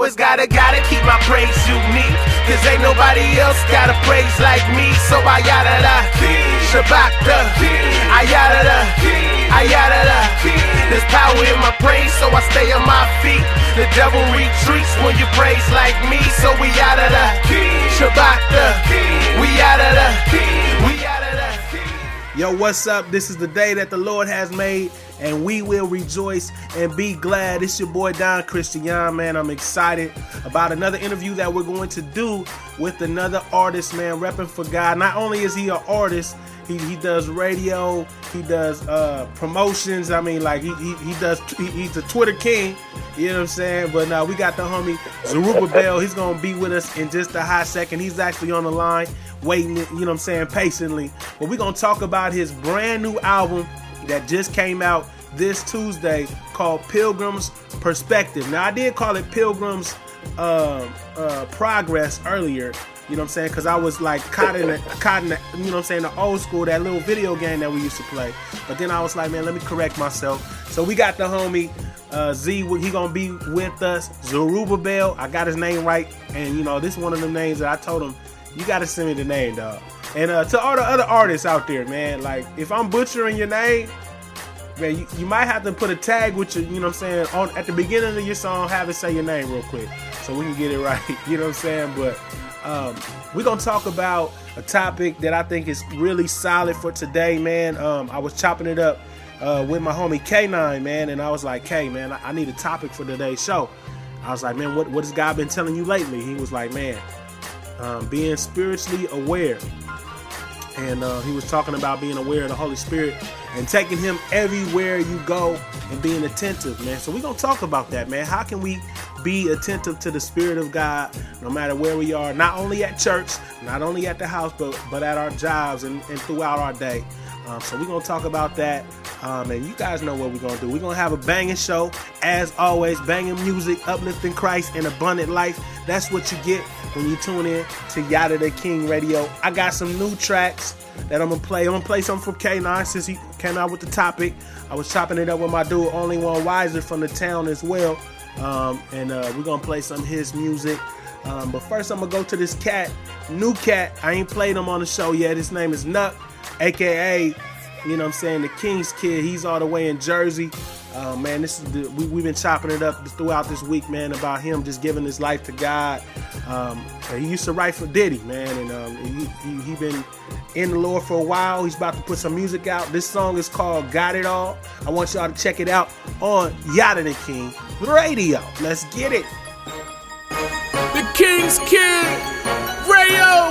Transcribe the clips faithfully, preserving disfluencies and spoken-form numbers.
always gotta, gotta keep my praise unique. Cause ain't nobody else got a praise like me. So I yada da, Shabbat da, I yada da, I yada da. There's power in my praise, so I stay on my feet. The devil retreats when you praise like me. So we yada da, Shabbat da, we yada da, we yada da. Yo, what's up? This is the day that the Lord has made, and we will rejoice and be glad. It's your boy Don Christian, man. I'm excited about another interview that we're going to do with another artist, man, repping for God. Not only is he an artist, he, he does radio, he does uh, promotions. I mean, like he he, he does. He, he's a Twitter king. You know what I'm saying? But now uh, we got the homie Zerubbabel. He's gonna be with us in just a hot second. He's actually on the line, waiting. You know what I'm saying? Patiently. But we're gonna talk about his brand new album that just came out this Tuesday called Pilgrim's Perspective. Now I did call it Pilgrim's uh, uh, Progress earlier. You know what I'm saying? Because I was like caught in, the, caught in the, you know what I'm saying, the old school, that little video game that we used to play. But then I was like, man, let me correct myself. So we got the homie uh, Z. He gonna be with us. Zerubbabel. I got his name right. And, you know, this is one of the names that I told him, you got to send me the name, dog. And uh, to all the other artists out there, man, like, if I'm butchering your name, man, you, you might have to put a tag with your, you know what I'm saying, on at the beginning of your song, have it say your name real quick so we can get it right. You know what I'm saying? But um, we're going to talk about a topic that I think is really solid for today, man. Um, I was chopping it up uh, with my homie K nine, man, and I was like, K, man, I, I need a topic for today's show. I was like, man, what, what has God been telling you lately? He was like, man, um, being spiritually aware. And uh, he was talking about being aware of the Holy Spirit and taking him everywhere you go and being attentive, man. So we're going to talk about that, man. How can we be attentive to the Spirit of God no matter where we are, not only at church, not only at the house, but, but at our jobs and, and throughout our day. Um, so we're going to talk about that. Um, and you guys know what we're going to do. We're going to have a banging show. As always, banging music, uplifting Christ, and abundant life. That's what you get when you tune in to Yada the King Radio. I got some new tracks that I'm going to play. I'm going to play something from K nine since he came out with the topic. I was chopping it up with my dude, Only One Wiser, from the town as well. Um, and uh, we're going to play some of his music. Um, but first, I'm going to go to this cat, new cat. I ain't played him on the show yet. His name is Nuck, a k a, you know what I'm saying, the King's Kid. He's all the way in Jersey. Uh, man, this is the, we, we've been chopping it up throughout this week, man, about him just giving his life to God. Um, he used to write for Diddy, man, and um, he, he, he been in the Lord for a while. He's about to put some music out. This song is called Got It All. I want y'all to check it out on Yada the King Radio. Let's get it. The King's Kid, Rayo,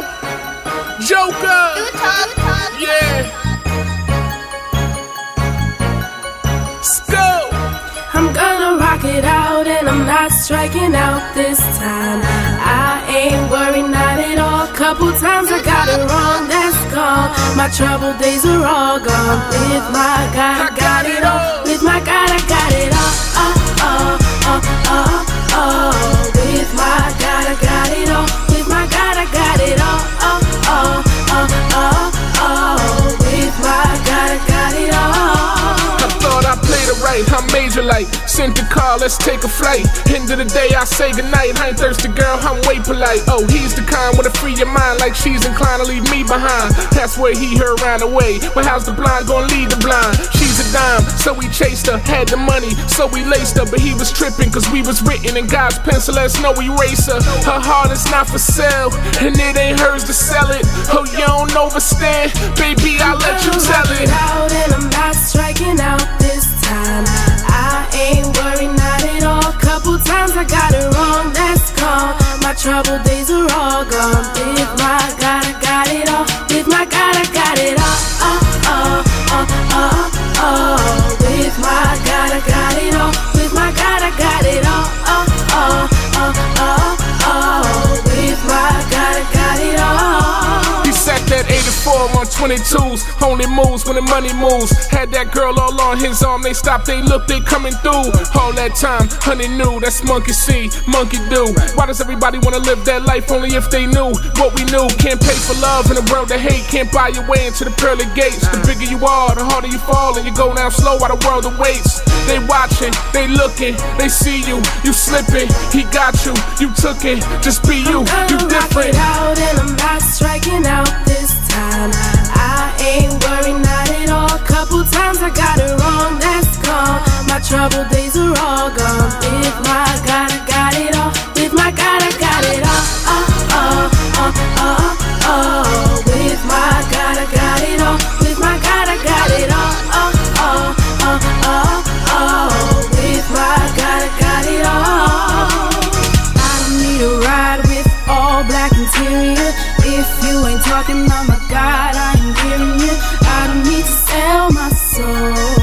Joker, yeah. I'm gonna rock it out and I'm not striking out this time. I ain't worried, not at all. Couple times I got it wrong, that's gone. My troubled days are all gone. With my God, I got it all. With my God, I got it all. Oh, oh, oh, oh, oh. With my God, I got it all. With my God, I got it all. Oh, oh, oh, oh, oh. With my God, I got it all. I thought I played it right, I'm major like sent the call, let's take a flight. End of the day, I say goodnight. I ain't thirsty, girl, I'm way polite. Oh, he's the kind with a free your mind, like she's inclined to leave me behind. That's where he, her ran away. But how's the blind gonna lead the blind? She's a dime, so we chased her. Had the money, so we laced her. But he was tripping, cause we was written in God's pencil, let's no eraser. Her heart is not for sale, and it ain't hers to sell it. Oh, you don't overstand, baby, I'll let you tell it. Out and I'm not striking out this time. I ain't worried, not at all. Couple times I got it wrong, that's gone. My troubled days are all gone. With my God, I got it all. With my God, I got it all. Oh, oh, oh, oh, oh. With my God, I got it all. With my God, I got it all. Oh, oh, oh, oh, oh. With my God, I got it all. He sat that eighty-four on twenty-twos, only moves when the money moves. Had that girl all on his arm, they stopped, they look, they coming through. All that time, honey knew, that's monkey see, monkey do. Why does everybody wanna live that life only if they knew what we knew? Can't pay for love in a world of hate, can't buy your way into the pearly gates. The bigger you are, the harder you fall, and you go down slow while the world awaits. They watching, they looking, they see you, you slipping. He got you, you took it, just be you, you different. I'm out and I'm not striking out this time. I ain't worried, not at all. Couple times I got it wrong, that's gone. My troubled days are all gone. With my God, I got it all. With my God, I got it all. Oh, oh, oh, oh, oh. With my God, I got it all. With my God, I got it all. Oh, oh, oh, oh, oh. With my God, I got it all. I don't need a ride with all black interior. If you ain't talking about my God, I ain't hearing you. I don't need to sell my soul.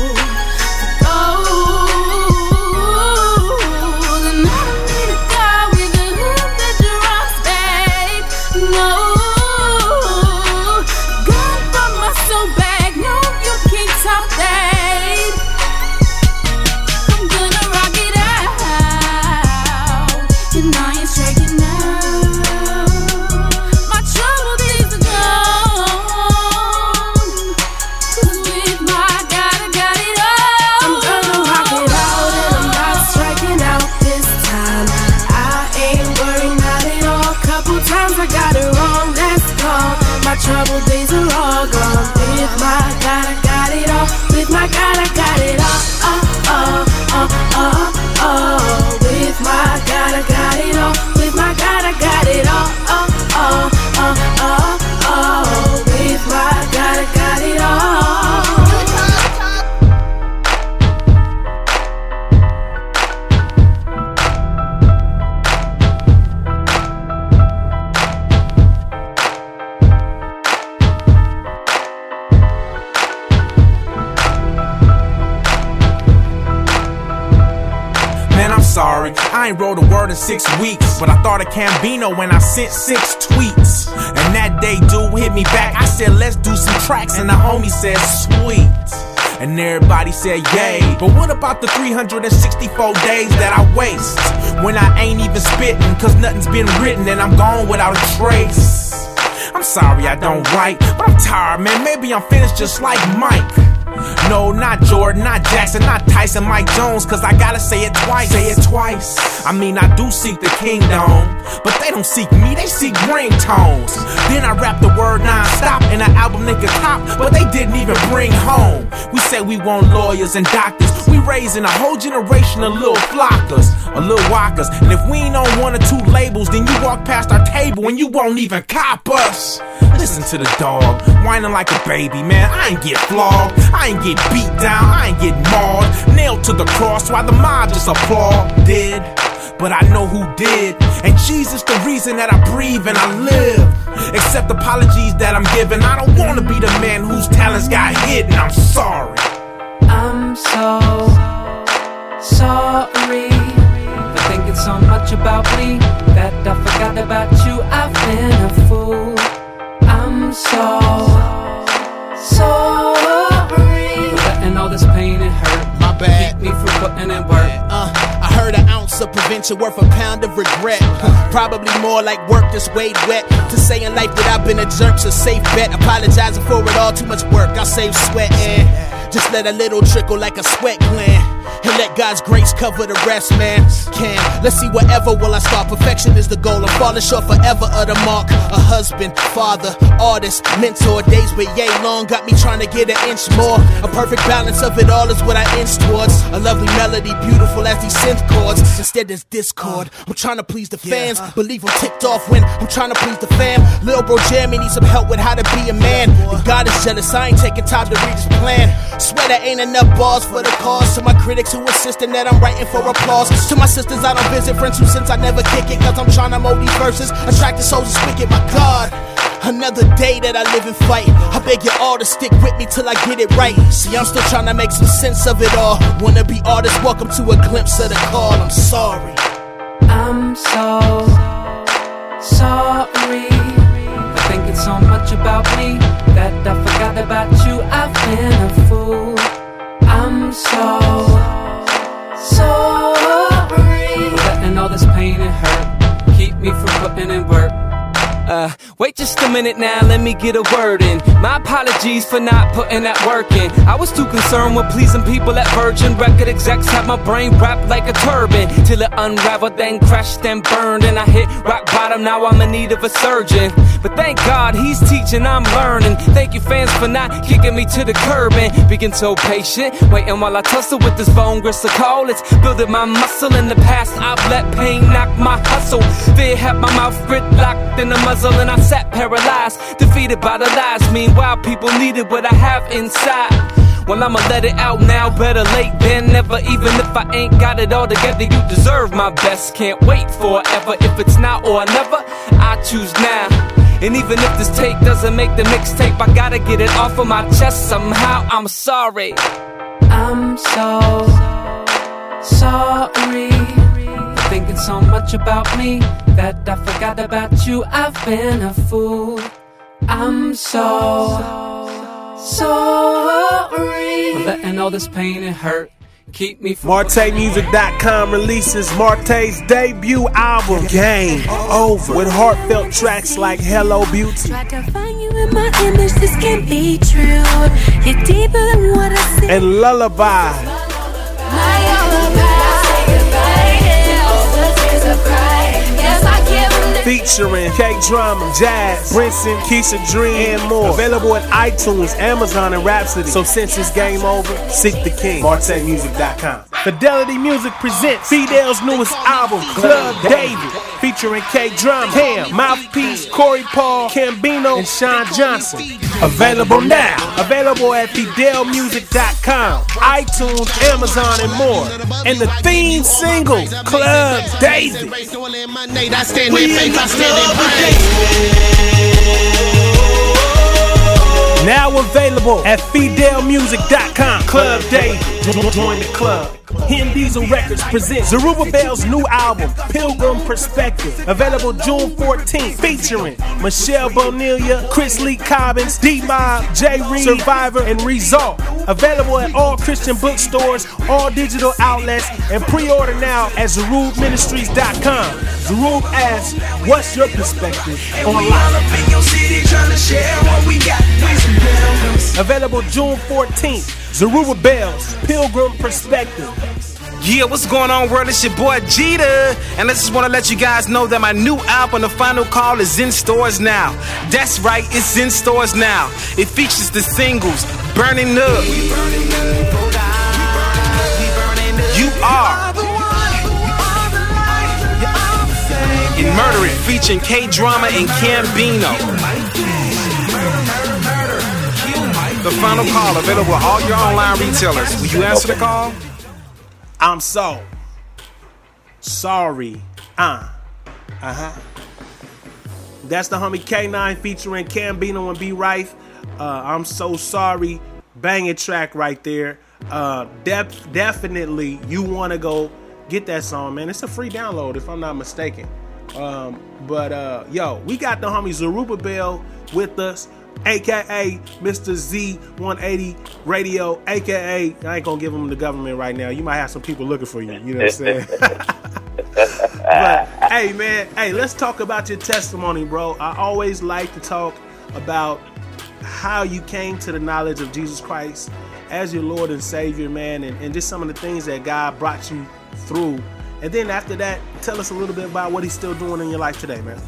Troubled days are all gone. With my God, I got it all. With my God, I got it all. Oh, oh, oh, oh, oh. With my God, I got it all. With my God, I got it all. Oh, oh, oh, oh, oh. With my God, I got it all. Sorry, I ain't wrote a word in six weeks, but I thought of Cambino when I sent six tweets. And that day, dude hit me back. I said, let's do some tracks, and the homie said, sweet. And everybody said, yay. But what about the three hundred sixty-four days that I waste when I ain't even spitting? Cause nothing's been written, and I'm gone without a trace. I'm sorry I don't write, but I'm tired, man. Maybe I'm finished just like Mike. No, not Jordan, not Jackson, not Tyson, Mike Jones, cause I gotta say it twice. Say it twice. I mean, I do seek the kingdom, but they don't seek me, they seek ringtones. Then I rap the word non-stop in an album they could cop, but they didn't even bring home. We say we want lawyers and doctors. We raising a whole generation of little flockers, or little walkers. And if we ain't on one or two labels, then you walk past our table and you won't even cop us. Listen to the dog, whining like a baby, man. I ain't get flogged, I ain't get beat down, I ain't get mauled, nailed to the cross while the mob just applauded. But I know who did, and Jesus the reason that I breathe and I live. Accept apologies that I'm giving. I don't wanna be the man whose talents got hidden. I'm sorry. I'm so sorry for thinking so much about me that I forgot about you. I've been a fool. I'm so sorry for letting all this pain and hurt My bad. keep me from putting in work. Uh, I heard an ounce of prevention worth a pound of regret. Probably more like work that's weighed wet. To say in life that I've been a jerk's a safe bet. Apologizing for it all, too much work, I'll save sweat and just let a little trickle like a sweat gland. And let God's grace cover the rest, man. Can, let's see whatever will I start. Perfection is the goal, I'm falling short forever of the mark. A husband, father, artist, mentor. Days but yay long got me trying to get an inch more. A perfect balance of it all is what I inch towards. A lovely melody, beautiful as these synth chords. Instead there's discord, I'm trying to please the fans. Believe I'm ticked off when I'm trying to please the fam. Lil' bro Jeremy needs some help with how to be a man. If God is jealous, I ain't taking time to read his plan. Swear there ain't enough bars for the cause. To my critics who insisting that I'm writing for applause. To my sisters I don't visit, friends who since I never kick it. Cause I'm trying to mold these verses, attracting souls and speak it, my God. Another day that I live and fight. I beg you all to stick with me till I get it right. See, I'm still trying to make some sense of it all. Wanna be artists, welcome to a glimpse of the call. I'm sorry. I'm so sorry for thinking so much about me that I forgot it hurt. Keep me from putting in work. Uh, wait just a minute now, let me get a word in. My apologies for not putting that work in. I was too concerned with pleasing people at Virgin. Record execs had my brain wrapped like a turban, till it unraveled, then crashed and burned. And I hit rock bottom, now I'm in need of a surgeon. But thank God he's teaching, I'm learning. Thank you fans for not kicking me to the curb and being so patient, waiting while I tussle with this bone gristle call. It's building my muscle. In the past I've let pain knock my hustle. Fear had my mouth gridlocked in the muzzle, and I sat paralyzed, defeated by the lies. Meanwhile, people needed what I have inside. Well, I'ma let it out now, better late than never. Even if I ain't got it all together, you deserve my best. Can't wait forever. If it's now or never, I choose now. And even if this tape doesn't make the mixtape, I gotta get it off of my chest somehow. I'm sorry. I'm so sorry for thinking so much about me that I forgot about you. I've been a fool. I'm so sorry for letting all this pain and hurt keep me from. Marte Music dot com releases Marte's debut album, Game Over, with heartfelt tracks like Hello Beauty. Tried to find you in my image, this can't be true. You're deeper than what I see. And Lullaby. My lullaby. Featuring K-Drama, Jazz, Brinson, Keisha Dream, and more. Available at iTunes, Amazon, and Rhapsody. So since it's game over, seek the king. Marte Music dot com. Fidelity Music presents Fidel's newest album, Club David, featuring K-Drama, Cam, Mouthpiece, Corey Paul, Cambino, and Sean Johnson. Available now. Available at Fidel Music dot com, iTunes, Amazon, and more. And the theme single, Club David. We in the club. Now available at Fidel Music dot com. Club David. Join the club. Hen Diesel Records presents Zerubbabel's new album, Pilgrim Perspective. Available June fourteenth. Featuring Michelle Bonilla, Chris Lee Cobbins, D-Mob, Jay Reed, Survivor, and Result. Available at all Christian bookstores, all digital outlets, and pre-order now at Zerub Ministries dot com. Zerub asks, what's your perspective on life? Available June fourteenth. Zerubbabel's Pilgrim Perspective. Yeah, what's going on, world? It's your boy Jeter, and I just want to let you guys know that my new album, The Final Call, is in stores now. That's right, it's in stores now. It features the singles Burning Up, You Are, and Murder It, featuring K-Drama and Cambino. The Final Call, available at all your online retailers. Will you answer the call? I'm so sorry. Uh. Uh-huh. That's the homie K nine featuring Cambino and B Rife. Uh, I'm so sorry. Banging track right there. Uh, def- definitely you want to go get that song, man. It's a free download if I'm not mistaken. Um, but uh, yo, we got the homie Zerubbabel with us, aka Mister Z one eighty Radio, aka I ain't gonna give him the government right now. You might have some people looking for you. You know what I'm saying? But hey, man, hey, let's talk about your testimony, bro. I always like to talk about how you came to the knowledge of Jesus Christ as your Lord and Savior, man, and, and just some of the things that God brought you through. And then after that, tell us a little bit about what He's still doing in your life today, man.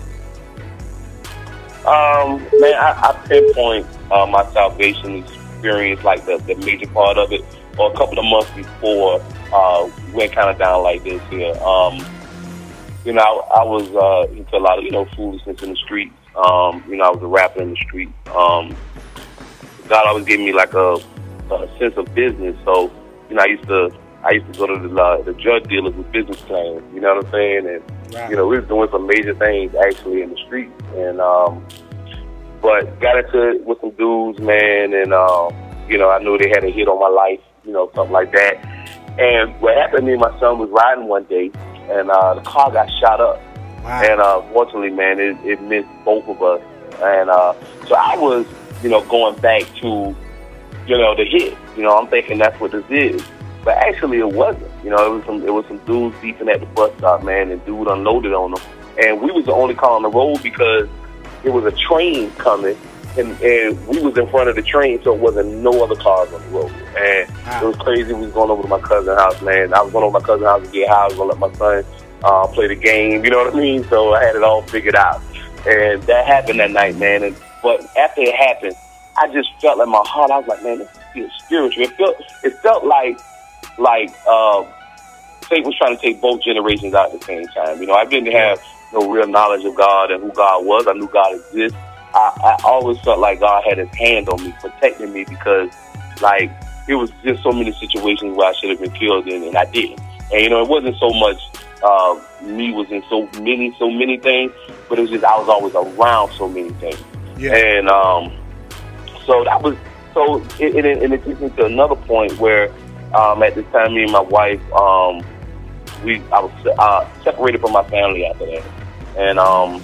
Um, man, I, I pinpoint uh, my salvation experience, like the, the major part of it, or a couple of months before uh, we went kind of down like this here. Um, you know, I, I was uh, into a lot of, you know, foolishness in the streets. Um, you know, I was a rapper in the street. Um, God always gave me like a, a sense of business. So, you know, I used to I used to go to the, uh, the drug dealers with business plans. You know what I'm saying? And Right. you know, we was doing some major things actually in the streets. And um, but got into it with some dudes, man, and um, you know, I knew they had a hit on my life, you know, something like that. And what happened, me and my son was riding one day, and uh, the car got shot up. Wow. And uh, fortunately, man, it, it missed both of us. And uh, so I was, you know, going back to, you know, the hit. You know, I'm thinking that's what this is. But actually it wasn't. You know, it was some it was some dudes beefing at the bus stop, man, and dude unloaded on them. And we was the only car on the road because it was a train coming, and, and we was in front of the train, so it wasn't no other cars on the road. And wow. It was crazy. We was going over to my cousin's house, man. I was going over to my cousin's house to get high. I was going to let my son uh, play the game, you know what I mean? So I had it all figured out. And that happened that night, man. And But after it happened, I just felt like my heart, I was like, man, this feels spiritual. It felt, it felt like, like uh, Satan was trying to take both generations out at the same time. You know, I didn't have no real knowledge of God and who God was. I knew God exists. I, I always felt like God had his hand on me, protecting me, because, like, it was just so many situations where I should have been killed in, and I didn't. And, you know, it wasn't so much uh, me was in so many, so many things, but it was just I was always around so many things. Yeah. And um, so that was, so, it, it, and it took me to another point where, um, at this time, me and my wife, um, we, I was uh, separated from my family after that. And um,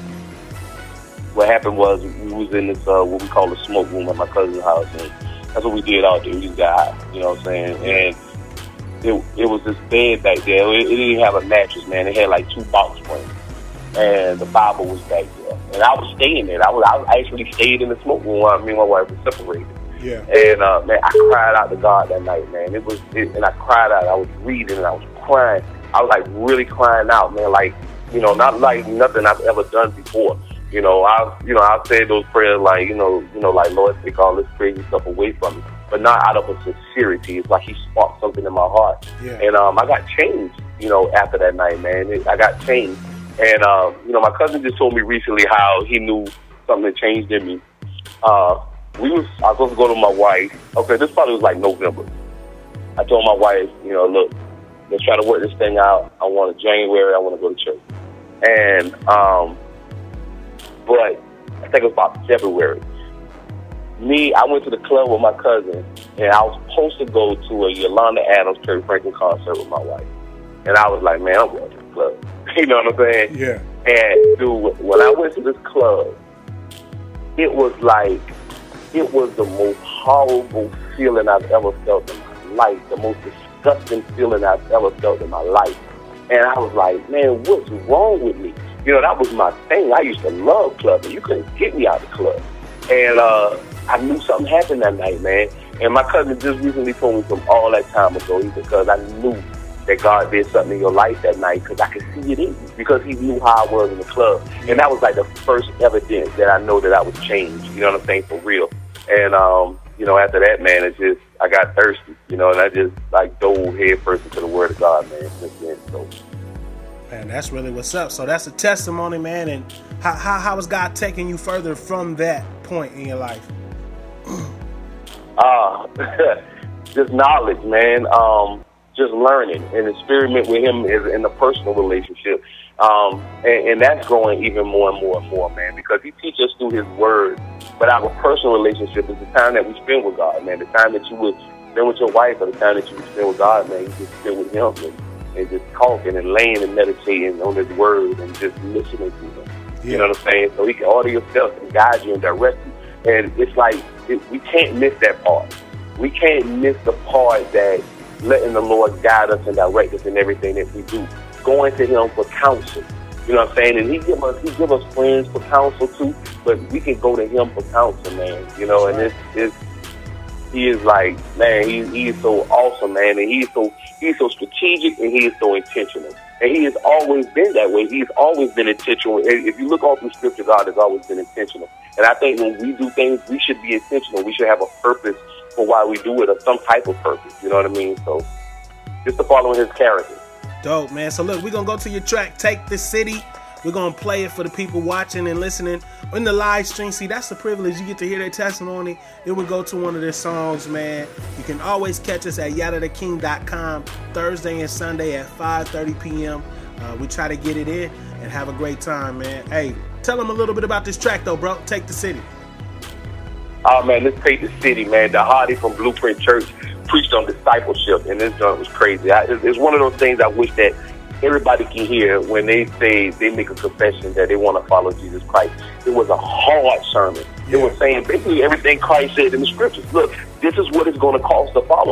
what happened was we was in this, uh, what we call the smoke room at my cousin's house, and that's what we did all day. We just got high, you know what I'm saying? And it it was this bed back there. It, it didn't have a mattress, man. It had like two box springs, and the Bible was back there. And I was staying there. I was I actually stayed in the smoke room while me and my wife were separated. Yeah. And uh, man, I cried out to God that night, man. It was, it, and I cried out. I was reading and I was crying. I was like really crying out, man. Like, you know, not like nothing I've ever done before. You know, I, you know, I said those prayers like, you know, you know, like, Lord, take all this crazy stuff away from me, but not out of a sincerity. It's like He sparked something in my heart, yeah. And um, I got changed, you know, after that night, man. It, I got changed, and um, you know, my cousin just told me recently how he knew something had changed in me. Uh, we was, I was supposed to go to my wife. Okay, this probably was like November. I told my wife, you know, look, let's try to work this thing out. I want a January. I want to go to church, and um. But I think it was about February. Me, I went to the club with my cousin, and I was supposed to go to a Yolanda Adams, Kirk Franklin concert with my wife. And I was like, man, I'm going to the club. You know what I'm saying? Yeah. And, dude, when I went to this club, it was like, it was the most horrible feeling I've ever felt in my life, the most disgusting feeling I've ever felt in my life. And I was like, man, what's wrong with me? You know, that was my thing. I used to love clubbing. You couldn't get me out of the club. And uh, I knew something happened that night, man. And my cousin just recently told me from all that time ago, because I knew that God did something in your life that night, because I could see it in you, because He knew how I was in the club. And that was like the first evidence that I know that I was changed, you know what I'm saying, for real. And, um, you know, after that, man, it's just, I got thirsty, you know, and I just, like, dove head first into the Word of God, man, since then, so. Man, that's really what's up. So that's a testimony, man. And how how, how is God taking you further from that point in your life? uh, just knowledge, man. Um, just learning and experiment with Him is in a personal relationship. Um, and, and that's growing even more and more and more, man, because He teaches us through His Word. But our personal relationship is the time that we spend with God, man. The time that you would spend with your wife, or the time that you would spend with God, man. You just spend with Him. And, and just talking and laying and meditating on His Word and just listening to Him. Yeah. You know what I'm saying? So He can order your steps and guide you and direct you. And it's like, it, we can't miss that part. We can't miss the part that letting the Lord guide us and direct us in everything that we do. Going to Him for counsel. You know what I'm saying? And He give us He give us friends for counsel too, but we can go to Him for counsel, man. You know, and it's, it's He is like, man, he, he is so awesome, man, and he is so he's so strategic, and He is so intentional. And He has always been that way. He's always been intentional. If you look all through Scripture, God has always been intentional. And I think when we do things, we should be intentional. We should have a purpose for why we do it, or some type of purpose. You know what I mean? So just to follow His character. Dope, man. So look, we're going to go to your track, Take the City. We're going to play it for the people watching and listening in the live stream. See, that's the privilege. You get to hear their testimony. Then we go to one of their songs, man. You can always catch us at yada the king dot com Thursday and Sunday at five thirty p.m. Uh, we try to get it in and have a great time, man. Hey, tell them a little bit about this track, though, bro. Take the City. Oh, man, let's Take the City, man. The Hardy from Blueprint Church preached on discipleship, and this joint was crazy. I, it's one of those things I wish that everybody can hear when they say they make a confession that they want to follow Jesus Christ. It was a hard sermon. Yeah. It was saying basically everything Christ said in the Scriptures. Look, this is what it's going to cost to follow me.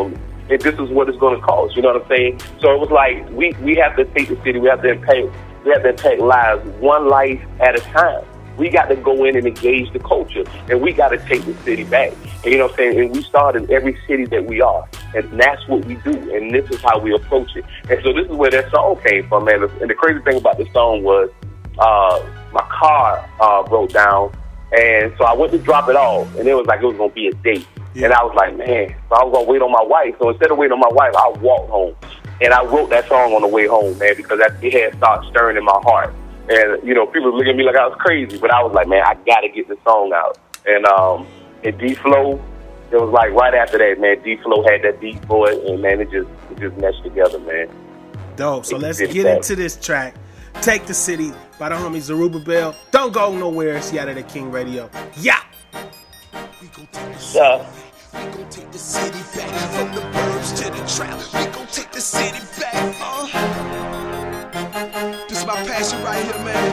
and this is what it's going to cost. You know what I'm saying? So it was like we, we have to take the city. We have to impact. We have to impact lives one life at a time. We got to go in and engage the culture, and we got to take the city back. And you know what I'm saying? And we start in every city that we are, and that's what we do, and this is how we approach it. And so this is where that song came from, man. And the crazy thing about the song was uh, my car uh, broke down, and so I went to drop it off, and it was like it was going to be a date. Yeah. And I was like, man, so I was going to wait on my wife. So instead of waiting on my wife, I walked home. And I wrote that song on the way home, man, because that, it had started stirring in my heart. And, you know, people were looking at me like I was crazy, but I was like, man, I got to get this song out. And um, and D-Flow, it was like right after that, man, D-Flow had that beat for it, and, man, it just it just meshed together, man. Dope. So let's get into this track. Take the City by the homie Zerubbabel. Don't go nowhere. It's Yada the King Radio. Yeah. We gon' take the city back. We gon' take the city back. From the burbs to the trap. We gon' take the city back. Uh. This is my passion right here, man.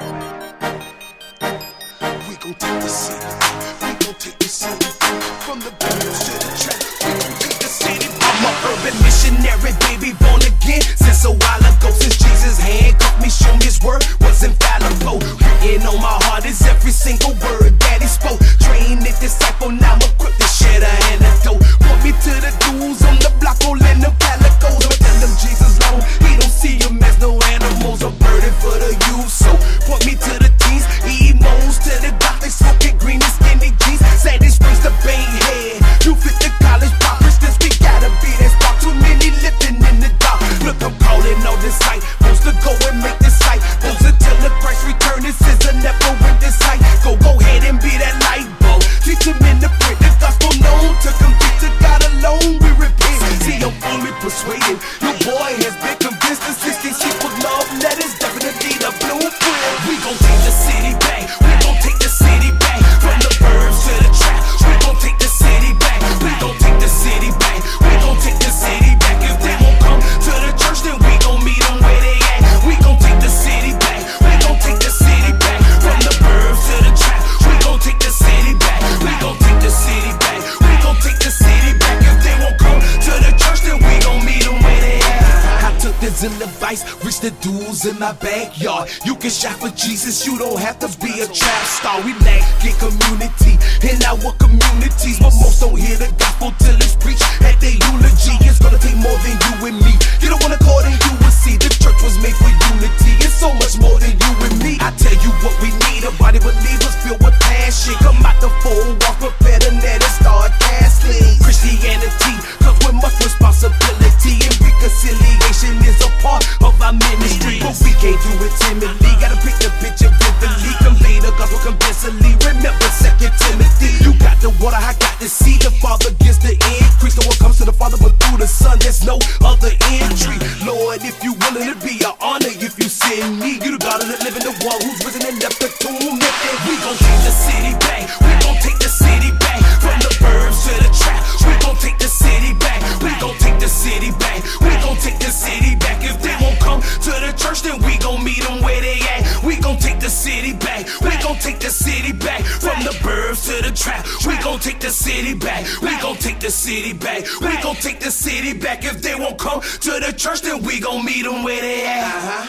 We gon' take the city. We gon' take the city. From the burbs to the trap. We gon' take the city back. I'm an urban missionary, baby, born again. Since a while ago, since Jesus handcuffed me, show me his word was infallible. Written on my heart is every single word that he spoke. Trained the disciple, now I'm equipped to share the antidote. Point me to the dudes on the block, rolling them calicos. But tell them Jesus long, he don't see them as no animals. A burden for the youth, so point me to the teens, emos to the gothic, smoking green and skinny jeans. Sandy Springs to Bayhead, you fit the college poppers, this we gotta be that spot. Too many living in the dark. Look, I'm calling on this site, supposed to go and make this site. Those until the Christ return, this is a never win this sight. Go, go ahead and be that light bulb. Teach them in the print, the gospel known to complete to God alone. We repent. See, I'm fully persuaded. Your boy has been convinced the sixty-six with love letters, definitely the blueprint. We gon' take the city back. We gon' take the city back. From the burbs to the trap. We gon' take the city back. We gon' take the city back. We gon' take the city back. If they won't come to the church, then we gon' meet them where they at. We gon' take the city back. We gon' take the city back. From the burbs to the trap. We gon' take the city back. We gon' take the city back. We gon' take the city back. If they won't come to the church, then we gon' meet them where they at. I took this in the vice, reached the dudes in my backyard. You can shop for Jesus, you don't have to be a trap star. We lack in community in our communities, but most don't hear the gospel till it's preached at their eulogy. It's gonna take more than you and me. You don't wanna call, then you will see. The church was made for unity. It's so much more than you and me. I tell you what we need, a body believers filled with passion. Come out the four walls, prepare the net and start casting Christianity comes with much responsibility, and reconciliation is a part of our ministry. But we can't do it timidly. Gotta pick the picture vividly, convey the gospel convincingly. Remember Second Timothy. You got the water, I got the seed. The Father gives the increase. No one comes to the Father but through the Son. There's no other entry. Lord, if you willing to be an honor, if you send me, you the God of the living, the one who's risen and left the tomb. We gon' take the city back. We gon' take the city back. From the burbs to the trap. We gon' take the city back. We gon' take the city back. We gon' take the city back. If they won't come to the church, then we gon' meet them where they at. We gon' take the city back. We gon' take the city back. From the burbs to the trap. We gon' take the city back. We gon' take the city back. We gon' take the city back. If they won't come to the church, then we gon' meet them where they at. Uh-huh.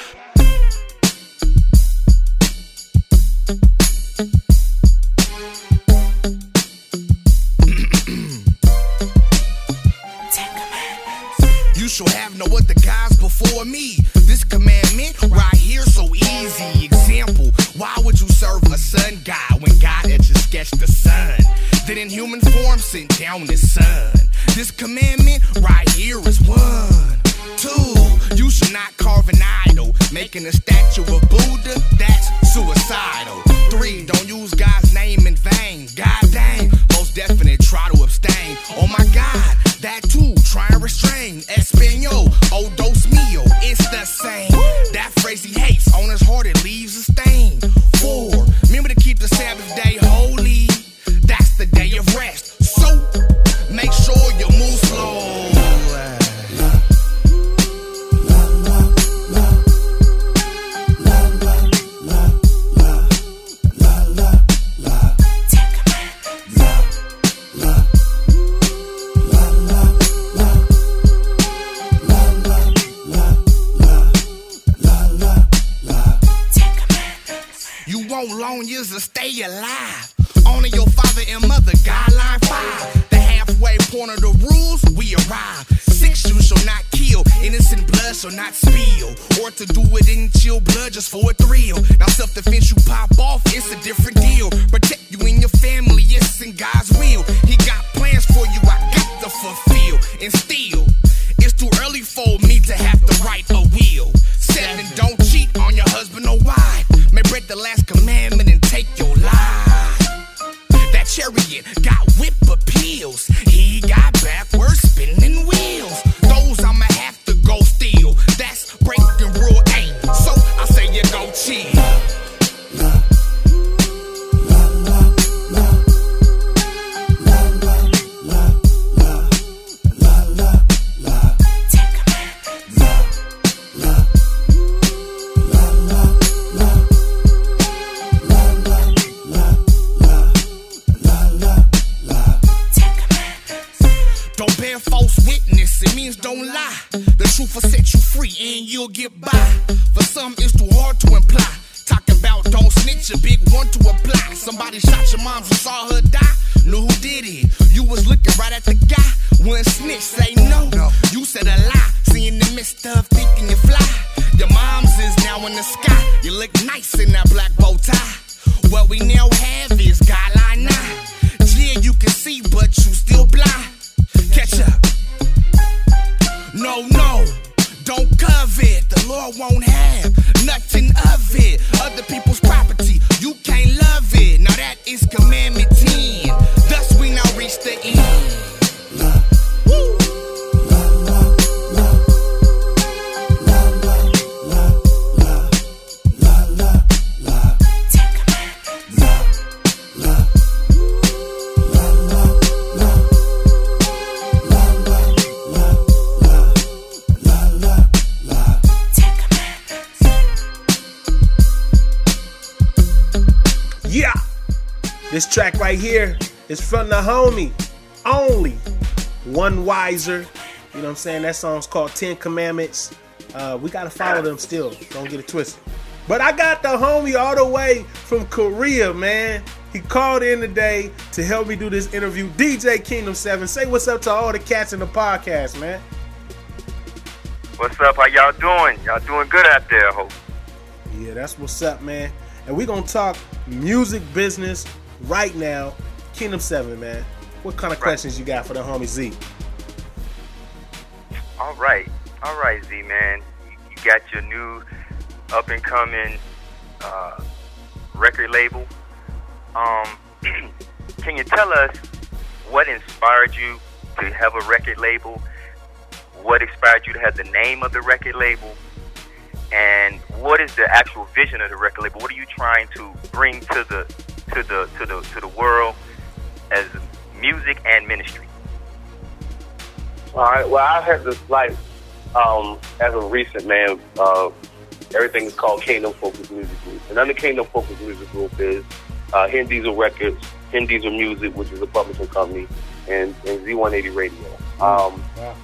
You shall have no other gods before me. This commandment right here so easy. Example, why would you serve a sun god when God had just sketched the sun? Then in human form sent down his son. This commandment right here is one. Two, you should not carve an idol. Making a statue of Buddha, that's suicidal. Three, don't use God's name in vain. God dang, most definite try to abstain. Oh my God, that too, try and restrain. Espanol, oh dos mio, it's the same. That phrase he hates, on his heart it leaves a stain. Four, remember to keep the Sabbath day holy. That's the day of rest. So, make sure you move slow. You want long years to stay alive. Honor your father and mother, guideline five. The halfway point of the rules, we arrive. Six, you shall not kill. Innocent blood shall not spill. Or to do it in chill blood just for a thrill. Now self-defense you pop off, it's a different deal. Protect you and your family, yes, in God's will. He got plans for you, I got to fulfill. And still, it's too early for me to have to write a will. Seven, don't cheat on your husband or wife. May break the last commandment and take your life. That chariot got whip appeals. He got backwards spinning wheels. Those I'ma have to go steal. That's breaking rule eight. So I say you go chill. Don't lie. The truth will set you free and you'll get by. For some, it's too hard to imply. Talking about don't snitch, a big one to apply. Somebody shot your mom, you saw her die. Knew who did it. You was looking right at the guy. One snitch, say no. no. You said a lie. Seeing the midst of thinking you fly. Your mom's is now in the sky. You look nice in that black bow tie. What we now have is guideline nine. Yeah, you can see, but you still blind. Catch up. No, no, don't covet. The Lord won't have nothing of it. Other people's property, you can't love it. Now that is commandment ten. Thus we now reach the end. Woo. This track right here is from the homie, only One Wiser. You know what I'm saying? That song's called Ten Commandments. Uh, we got to follow them still. Don't get it twisted. But I got the homie all the way from Korea, man. He called in today to help me do this interview. D J Kingdom seven. Say what's up to all the cats in the podcast, man. What's up? How y'all doing? Y'all doing good out there, I hope. Yeah, that's what's up, man. And we're going to talk music business right now. Kingdom seven, man. What kind of right. questions you got for the homie Z? All right. All right, Z, man. You, you got your new up-and-coming uh, record label. Um, can you tell us what inspired you to have a record label? What inspired you to have the name of the record label? And what is the actual vision of the record label? What are you trying to bring to the to the to the to the world as music and ministry? All right. Well, I had this like um, as a recent man. Uh, everything is called Kingdom Focus Music Group, and under Kingdom Focus Music Group is uh, Hen Diesel Records, Hen Diesel Music, which is a publishing company, and, and Z one eighty Radio. Um, wow.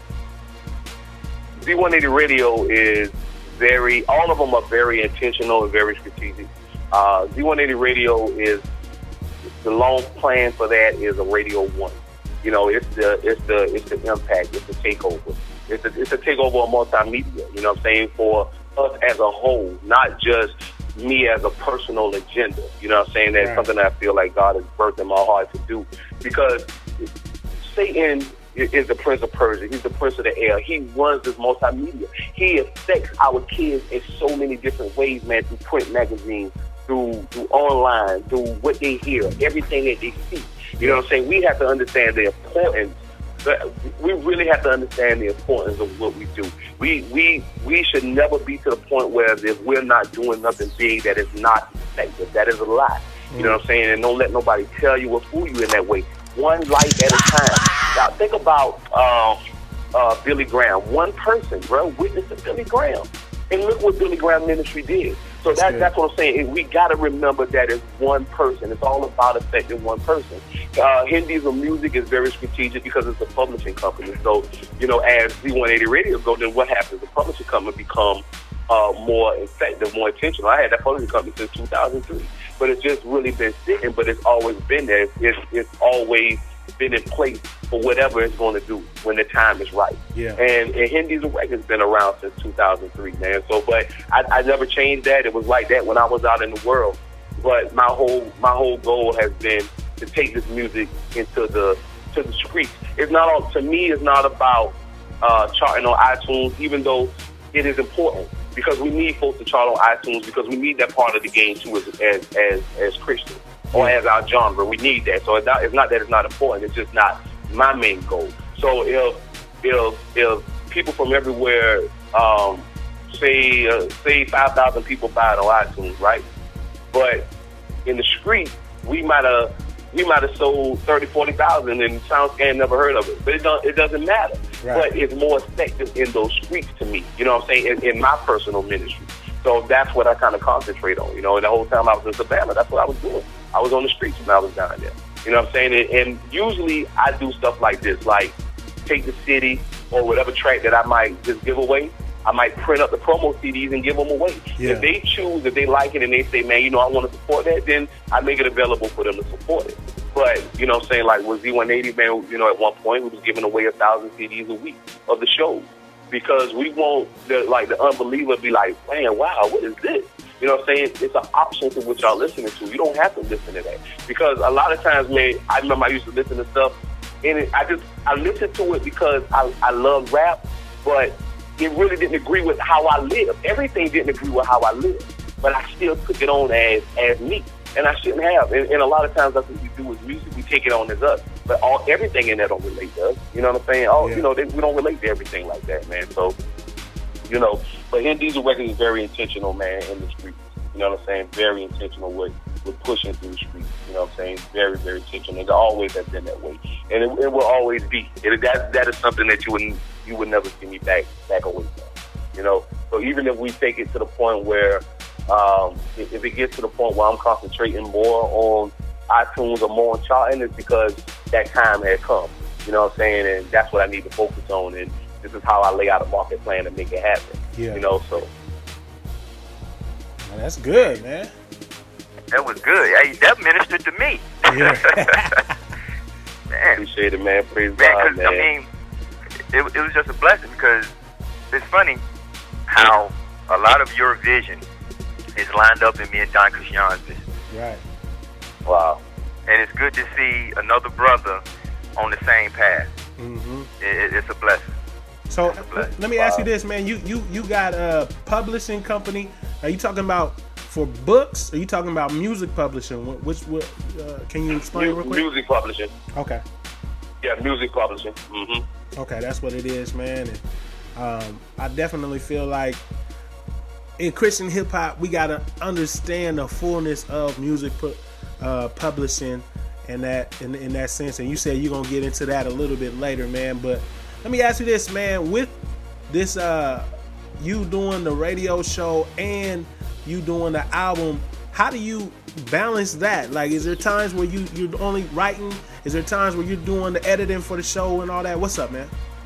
Z one eighty Radio is very. All of them are very intentional and very strategic. Uh, Z one eighty Radio is the long plan for that is a Radio One. You know, it's the it's the it's the impact, it's the takeover. It's a it's a takeover of multimedia. You know what I'm saying? For us as a whole, not just me as a personal agenda. You know what I'm saying? That's right. Something that I feel like God has birthed in my heart to do. Because Satan is the prince of Persia. He's the prince of the air. He runs this multimedia. He affects our kids in so many different ways, man, through print magazines, through through online, through what they hear, everything that they see. You know what I'm saying? We have to understand the importance. We really have to understand the importance of what we do. We we we should never be to the point where if we're not doing nothing big, that is not effective. That is a lie. You know what I'm saying? And don't let nobody tell you or fool you in that way. One life at a time. Now think about uh, uh, Billy Graham. One person, bro, witness to Billy Graham. And look what Billy Graham Ministry did. So that, that's what I'm saying. We got to remember that it's one person. It's all about affecting one person. Uh, Hen Diesel Music is very strategic because it's a publishing company. So, you know, as Z one eighty Radio goes, then what happens? The publishing company become uh, more effective, more intentional. I had that publishing company since two thousand three, but it's just really been sitting. But it's always been there. It's, it's always been in place for whatever it's going to do when the time is right. Yeah. And, and Hen Diesel Records been around since two thousand three, man. So, but I, I never changed that. It was like that when I was out in the world. But my whole my whole goal has been to take this music into the to the streets. It's not all, to me. It's not about uh, charting on iTunes, even though it is important because we need folks to chart on iTunes because we need that part of the game too as as as, as Christians or as our genre. We need that. So it's not, it's not that it's not important. It's just not my main goal. So if if if people from everywhere, um, say uh, say five thousand people buy it on iTunes, right? But in the street, we might have we might have sold thirty, forty thousand, and SoundScan never heard of it. But it don't it doesn't matter. Right. But it's more effective in those streets to me. You know what I'm saying? In, in my personal ministry. So that's what I kind of concentrate on. You know, and the whole time I was in Savannah, that's what I was doing. I was on the streets when I was down there. You know what I'm saying? And, and usually I do stuff like this, like take the city or whatever track that I might just give away. I might print up the promo C Ds and give them away. Yeah. If they choose, if they like it and they say, man, you know, I want to support that, then I make it available for them to support it. But, you know what I'm saying, like with Z one eighty, man, you know, at one point we was giving away a thousand C Ds a week of the shows because we want the, like, the unbeliever to be like, man, wow, what is this? You know what I'm saying? It's an option to what y'all listening to. You don't have to listen to that. Because a lot of times, man, I remember I used to listen to stuff, and it, I just, I listened to it because I, I love rap, but it really didn't agree with how I live. Everything didn't agree with how I live. But I still took it on as, as me. And I shouldn't have. And, and a lot of times that's what we do with music. We take it on as us. But all everything in there don't relate to us. You know what I'm saying? Oh, yeah. You know, they, we don't relate to everything like that, man. So, you know, but Hen Diesel Records is very intentional, man, in the streets. You know what I'm saying? Very intentional with, with pushing through the streets. You know what I'm saying? Very, very intentional. It always has been that way. And it, it will always be. It, that, that is something that you would, you would never see me back, back away from. You know? So even if we take it to the point where Um, if it gets to the point where I'm concentrating more on iTunes or more on charting, it's because that time had come. You know what I'm saying? And that's what I need to focus on. And this is how I lay out a market plan to make it happen. Yeah. You know, so. Man, that's good, man. That was good. Hey, that ministered to me. Yeah. Man. Appreciate it, man. Praise man, God, man. I mean, it, it was just a blessing because it's funny how a lot of your vision is lined up in me and Don Christian's vision. Right. Wow. And it's good to see another brother on the same path. Mm-hmm. It, it's a blessing. So a blessing. Let me ask you this, man. You you you got a publishing company. Are you talking about for books? Or are you talking about music publishing? Which what? Uh, can you explain M- real quick? Music publishing. Okay. Yeah, music publishing. Mm-hmm. Okay, that's what it is, man. And, um, I definitely feel like in Christian hip hop, we gotta understand the fullness of music pu- uh, publishing, and that in, in that sense. And you said you're gonna get into that a little bit later, man. But let me ask you this, man. With this, uh, you doing the radio show and you doing the album, how do you balance that? Like, is there times where you you're only writing? Is there times where you're doing the editing for the show and all that? What's up, man?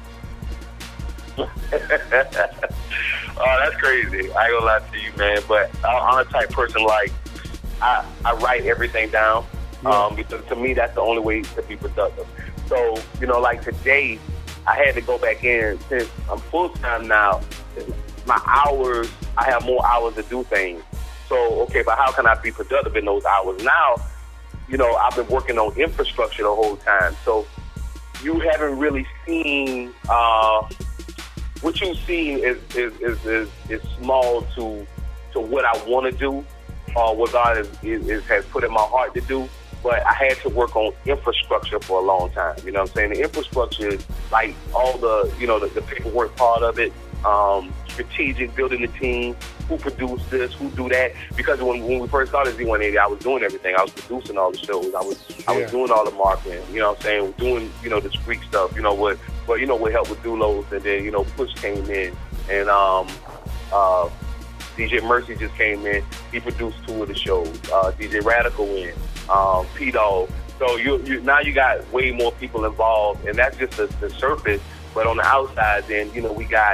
Oh, that's crazy. I ain't gonna lie to you, man. But I'm a type person, like, I, I write everything down. Yeah. Um, because to me, that's the only way to be productive. So, you know, like today, I had to go back in since I'm full-time now. My hours, I have more hours to do things. So, okay, but how can I be productive in those hours? Now, you know, I've been working on infrastructure the whole time. So you haven't really seen... Uh, What you've seen is is, is, is is small to to what I want to do, or what God is, is, is has put in my heart to do. But I had to work on infrastructure for a long time. You know what I'm saying? The infrastructure is like all the, you know, the, the paperwork part of it, um, strategic, building the team, who produced this, who do that. Because when, when we first started Z one eighty, I was doing everything. I was producing all the shows. I was yeah. I was doing all the marketing. You know what I'm saying? Doing, you know, the street stuff. You know what? But you know what helped with Dulos, and then you know Push came in, and um, uh, D J Mercy just came in. He produced two of the shows. Uh, D J Radical in, um, P-Dog. So you, you now you got way more people involved, and that's just the, the surface. But on the outside, then you know we got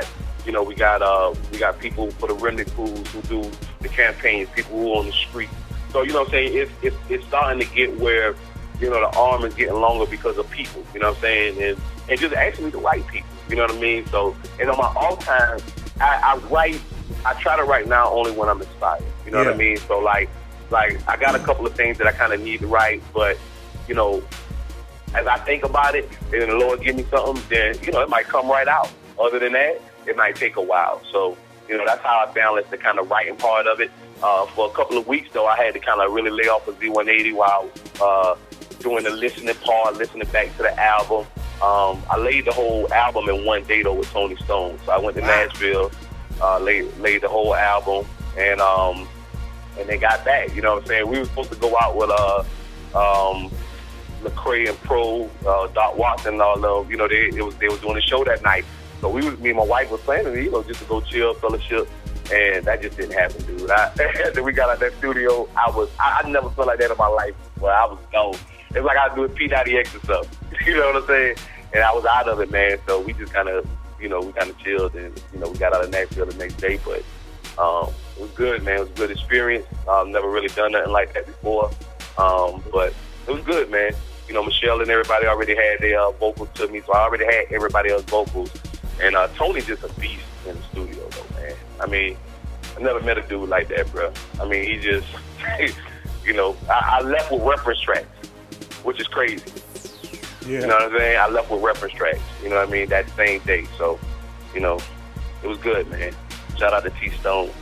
You know, we got uh, we got people for the remnant crews who do the campaigns, people who are on the street. So, you know what I'm saying, it's, it's, it's starting to get where, you know, the arm is getting longer because of people, you know what I'm saying, and, and just actually the right people, you know what I mean? So, and on my off time, I, I write, I try to write now only when I'm inspired, you know yeah. what I mean? So, like, like I got a couple of things that I kind of need to write, but, you know, as I think about it, and the Lord give me something, then, you know, it might come right out. Other than that, it might take a while. So, you know, that's how I balance the kind of writing part of it. Uh, for a couple of weeks, though, I had to kind of really lay off of Z one eighty while uh, doing the listening part, listening back to the album. Um, I laid the whole album in one day, though, with Tony Stone. So I went to wow. Nashville, uh, laid, laid the whole album, and um, and they got back. You know what I'm saying? We were supposed to go out with uh, um, Lecrae and Pro, uh, Doc Watson, and all of, you know, they it was they was doing a show that night. So we was, me and my wife was planning, you know, just to go chill, fellowship. And that just didn't happen, dude. I, after we got out that studio, I was, I, I never felt like that in my life. Well, I was gone. It's like I was doing P ninety X or something. You know what I'm saying? And I was out of it, man. So we just kind of, you know, we kind of chilled and, you know, we got out of Nashville the next day. But um, it was good, man. It was a good experience. I've um, never really done nothing like that before. Um, but it was good, man. You know, Michelle and everybody already had their uh, vocals to me. So I already had everybody else's vocals. And uh, Tony's just a beast in the studio, though, man. I mean, I never met a dude like that, bro. I mean, he just, you know, I, I left with reference tracks, which is crazy. Yeah. You know what I'm saying? I left with reference tracks, you know what I mean, that same day. So, you know, it was good, man. Shout out to T Stone.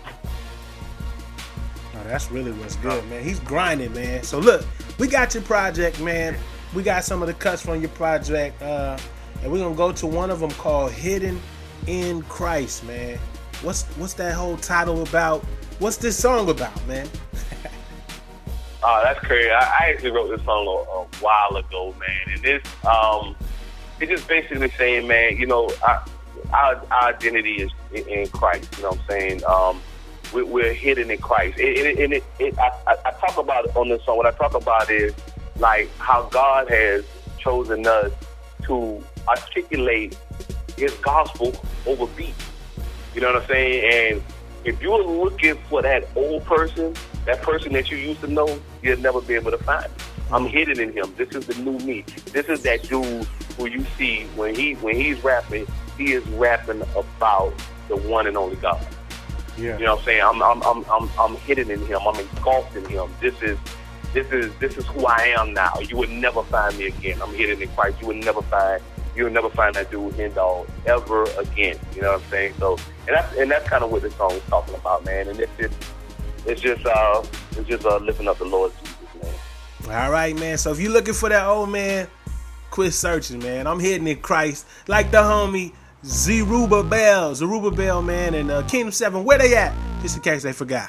Oh, that's really what's good, man. He's grinding, man. So, look, we got your project, man. We got some of the cuts from your project, uh, and we're going to go to one of them called Hidden in Christ, man. What's what's that whole title about? What's this song about, man? Oh, that's crazy. I, I actually wrote this song a, a while ago, man. And this, um, it's just basically saying, man, you know, our, our, our identity is in, in Christ. You know what I'm saying? Um, we, we're hidden in Christ. And it, it, it, it, I, I talk about it on this song. What I talk about is like how God has chosen us to articulate His gospel over beat. You know what I'm saying? And if you're looking for that old person, that person that you used to know, you'll never be able to find it. I'm hidden in Him. This is the new me. This is that dude who you see when he when he's rapping, he is rapping about the one and only God. Yeah. You know what I'm saying? I'm I'm I'm I'm I'm hidden in Him. I'm engulfed in Him. This is this is this is who I am now. You would never find me again. I'm hidden in Christ. You would never find You'll never find that dude in dog ever again. You know what I'm saying? So, and that's and that's kind of what this song is talking about, man. And it's just, it's just, uh, it's just uh, lifting up the Lord Jesus, man. All right, man. So if you're looking for that old man, quit searching, man. I'm hidden in Christ, like the homie Zerubbabel, Zerubbabel, man, and uh, Kingdom Seven. Where they at? Just in case they forgot.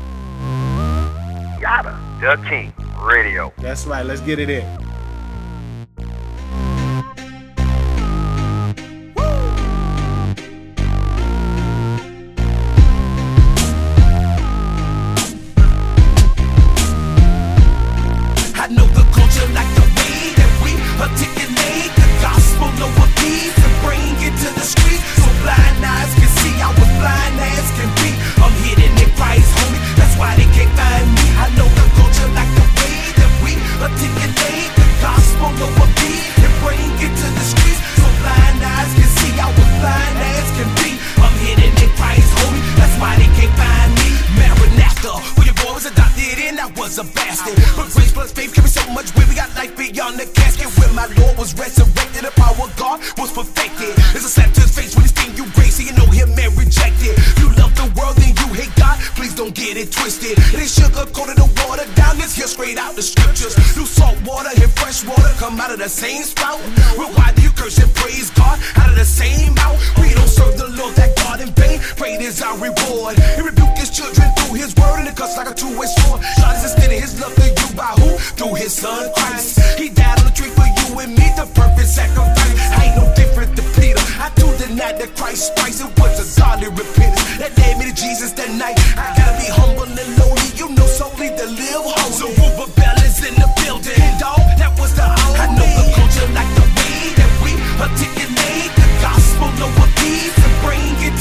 Gotta, the King Radio. That's right. Let's get it in. The same spout. Well, why do you curse and praise God out of the same mouth? We don't serve the Lord that God in vain. Prayed is our reward. He rebuked His children through His word and it cuts like a two-way sword. God is extending His love to you by who? Through His Son Christ. He died on the tree for you and me, the perfect sacrifice. I ain't no different than Peter. I do deny that Christ Christ. It was a godly repentance that led me to Jesus that night. I gotta be humble and lowly, you know, solely to live holy. So Zerubbabel is in the building, dog. That was the only. I know the culture like the way that we articulate the gospel over beats and bring it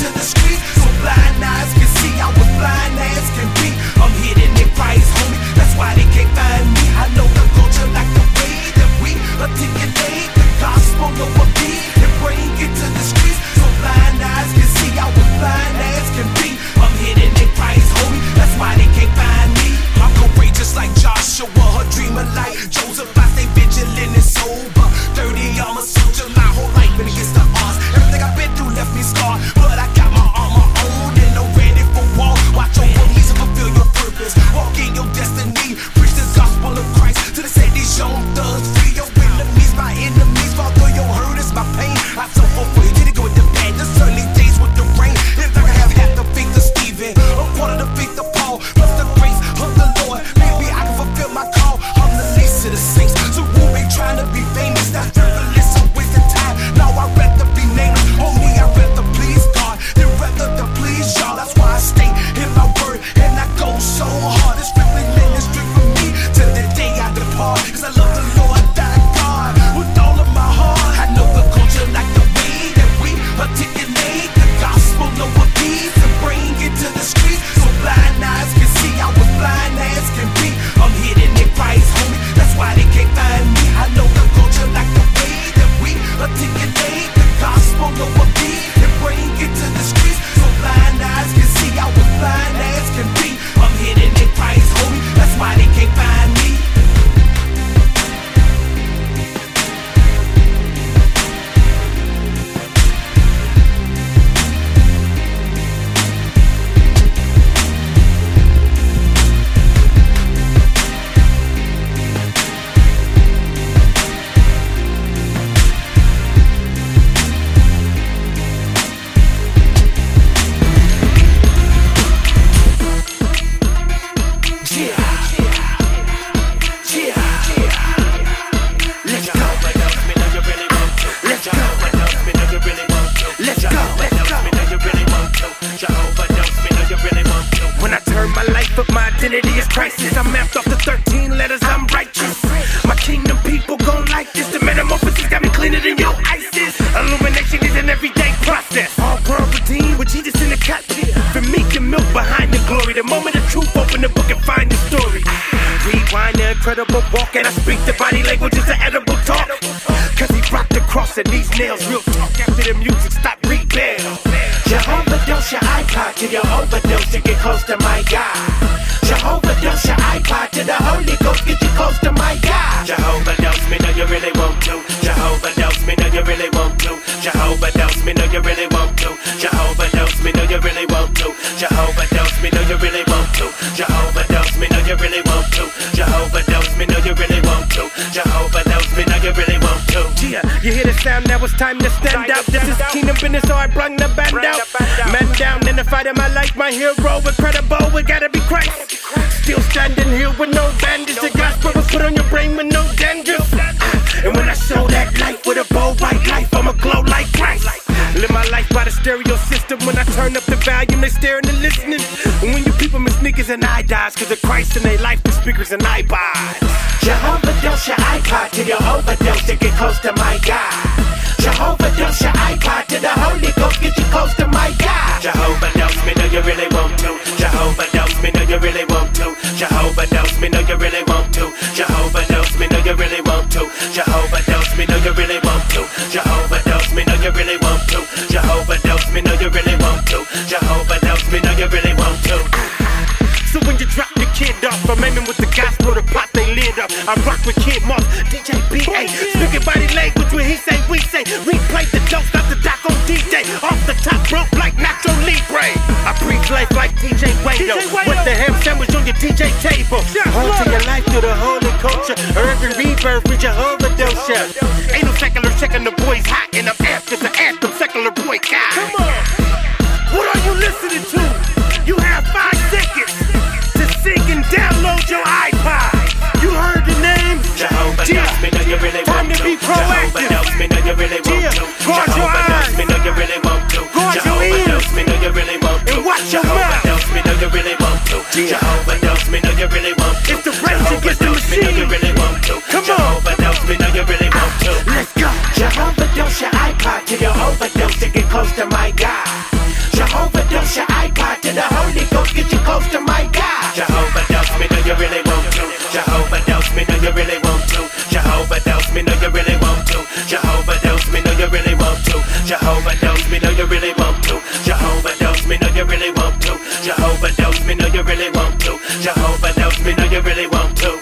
humanity is crisis. I'm mapped off the thirteen letters, I'm righteous. My kingdom people gon' like this. The metamorphosis got me cleaner than your ISIS. Illumination is an everyday process. All world redeemed with Jesus in the cockpit. For me, the milk behind the glory. The moment of truth, open the book and find the story. Rewind the incredible walk, and I speak the body language is an edible talk. Cause he brought the cross and these nails. Real talk after the music stop rebel. Jehovah dose your iPod till you overdose to get close to my God. Jehovah dose your iPod till the Holy Ghost get you close to my God. Jehovah dose me, know you really want to. Jehovah dose me, know you really want to. Jehovah dose me, know you really want to. Jehovah dose me, know you really want to. Jehovah dose me, know you really want to. Jehovah dose me, know you really want to. Jehovah dose me, know you really want to. Jehovah dose me, know you really want to. Yeah, you hear the sound, now it's time to stand out. This is kingdom business, so I brung the band out. Man down in the fight of my life, my hero, incredible, it gotta be Christ. Still standing here with no bandage. The gospel was put on your brain with no dandruff. And when I show that light with a bold white life, I'ma glow like Christ. Live my life by the stereo system. When I turn up the volume, they staring and listening. And when you people miss niggas and I dies, cause of Christ in their life, the speakers and iPods. Jehovah dose your iPod till you overdose to get close to my God. Jehovah dose your iPod till the Holy Ghost get you close to my God. Jehovah dose me, know you really want to. Jehovah dose me, know you really want to. Jehovah dose me, know you really want to. Jehovah dose me, know you really want to. Jehovah dose me, know you really want to. Jehovah dose me, know you really want to. Jehovah dose me, know you really want to. Jehovah dose me, know you really want to. So when you drop your kid off, I'm aiming with the gospel to pop they lid up. I rock with Kid Moss, D J B A, speaking body language when he say, we say. Replay the dope, stop the doc on D J. Off the top rope like Nacho Libre. I preach life like D J Wayo. With the ham sandwich on your D J table. Hold to your life through the holy culture. Urban rebirth with Jehovah dose ya. Ain't no secular checking the boys hot, and I'm amped as an anthem, secular boy guy. Come on, what are you listening to? You have five seconds to sing and download your iPod. You heard the name? Jehovah dose me, know you really want to. Time to be proactive. Jehovah dose me, know you really want to. Guard your eyes. Jehovah dose me, know you really want to. Guard your ears. Jehovah dose me, know you really want to. And watch your mouth. Jehovah dose me, know you really want to. Jehovah dose me, know you really want to. If the rage against the machine, know you really want to. Come on. Jehovah dose me, know you really want to. Let's go. Jehovah dose your iPod till you overdose to get close to my God. Jehovah dose your iPod till the Holy Ghost get you close to my God. Jehovah dose me, know you really want to. Jehovah dose me, know you really want to. Jehovah dose me, know you really want to. Jehovah dose me, know you really want to. Jehovah dose me, know you really want to. Jehovah dose me, know you really want to. Jehovah dose me, know you really want to. Jehovah dose me, know you really want to.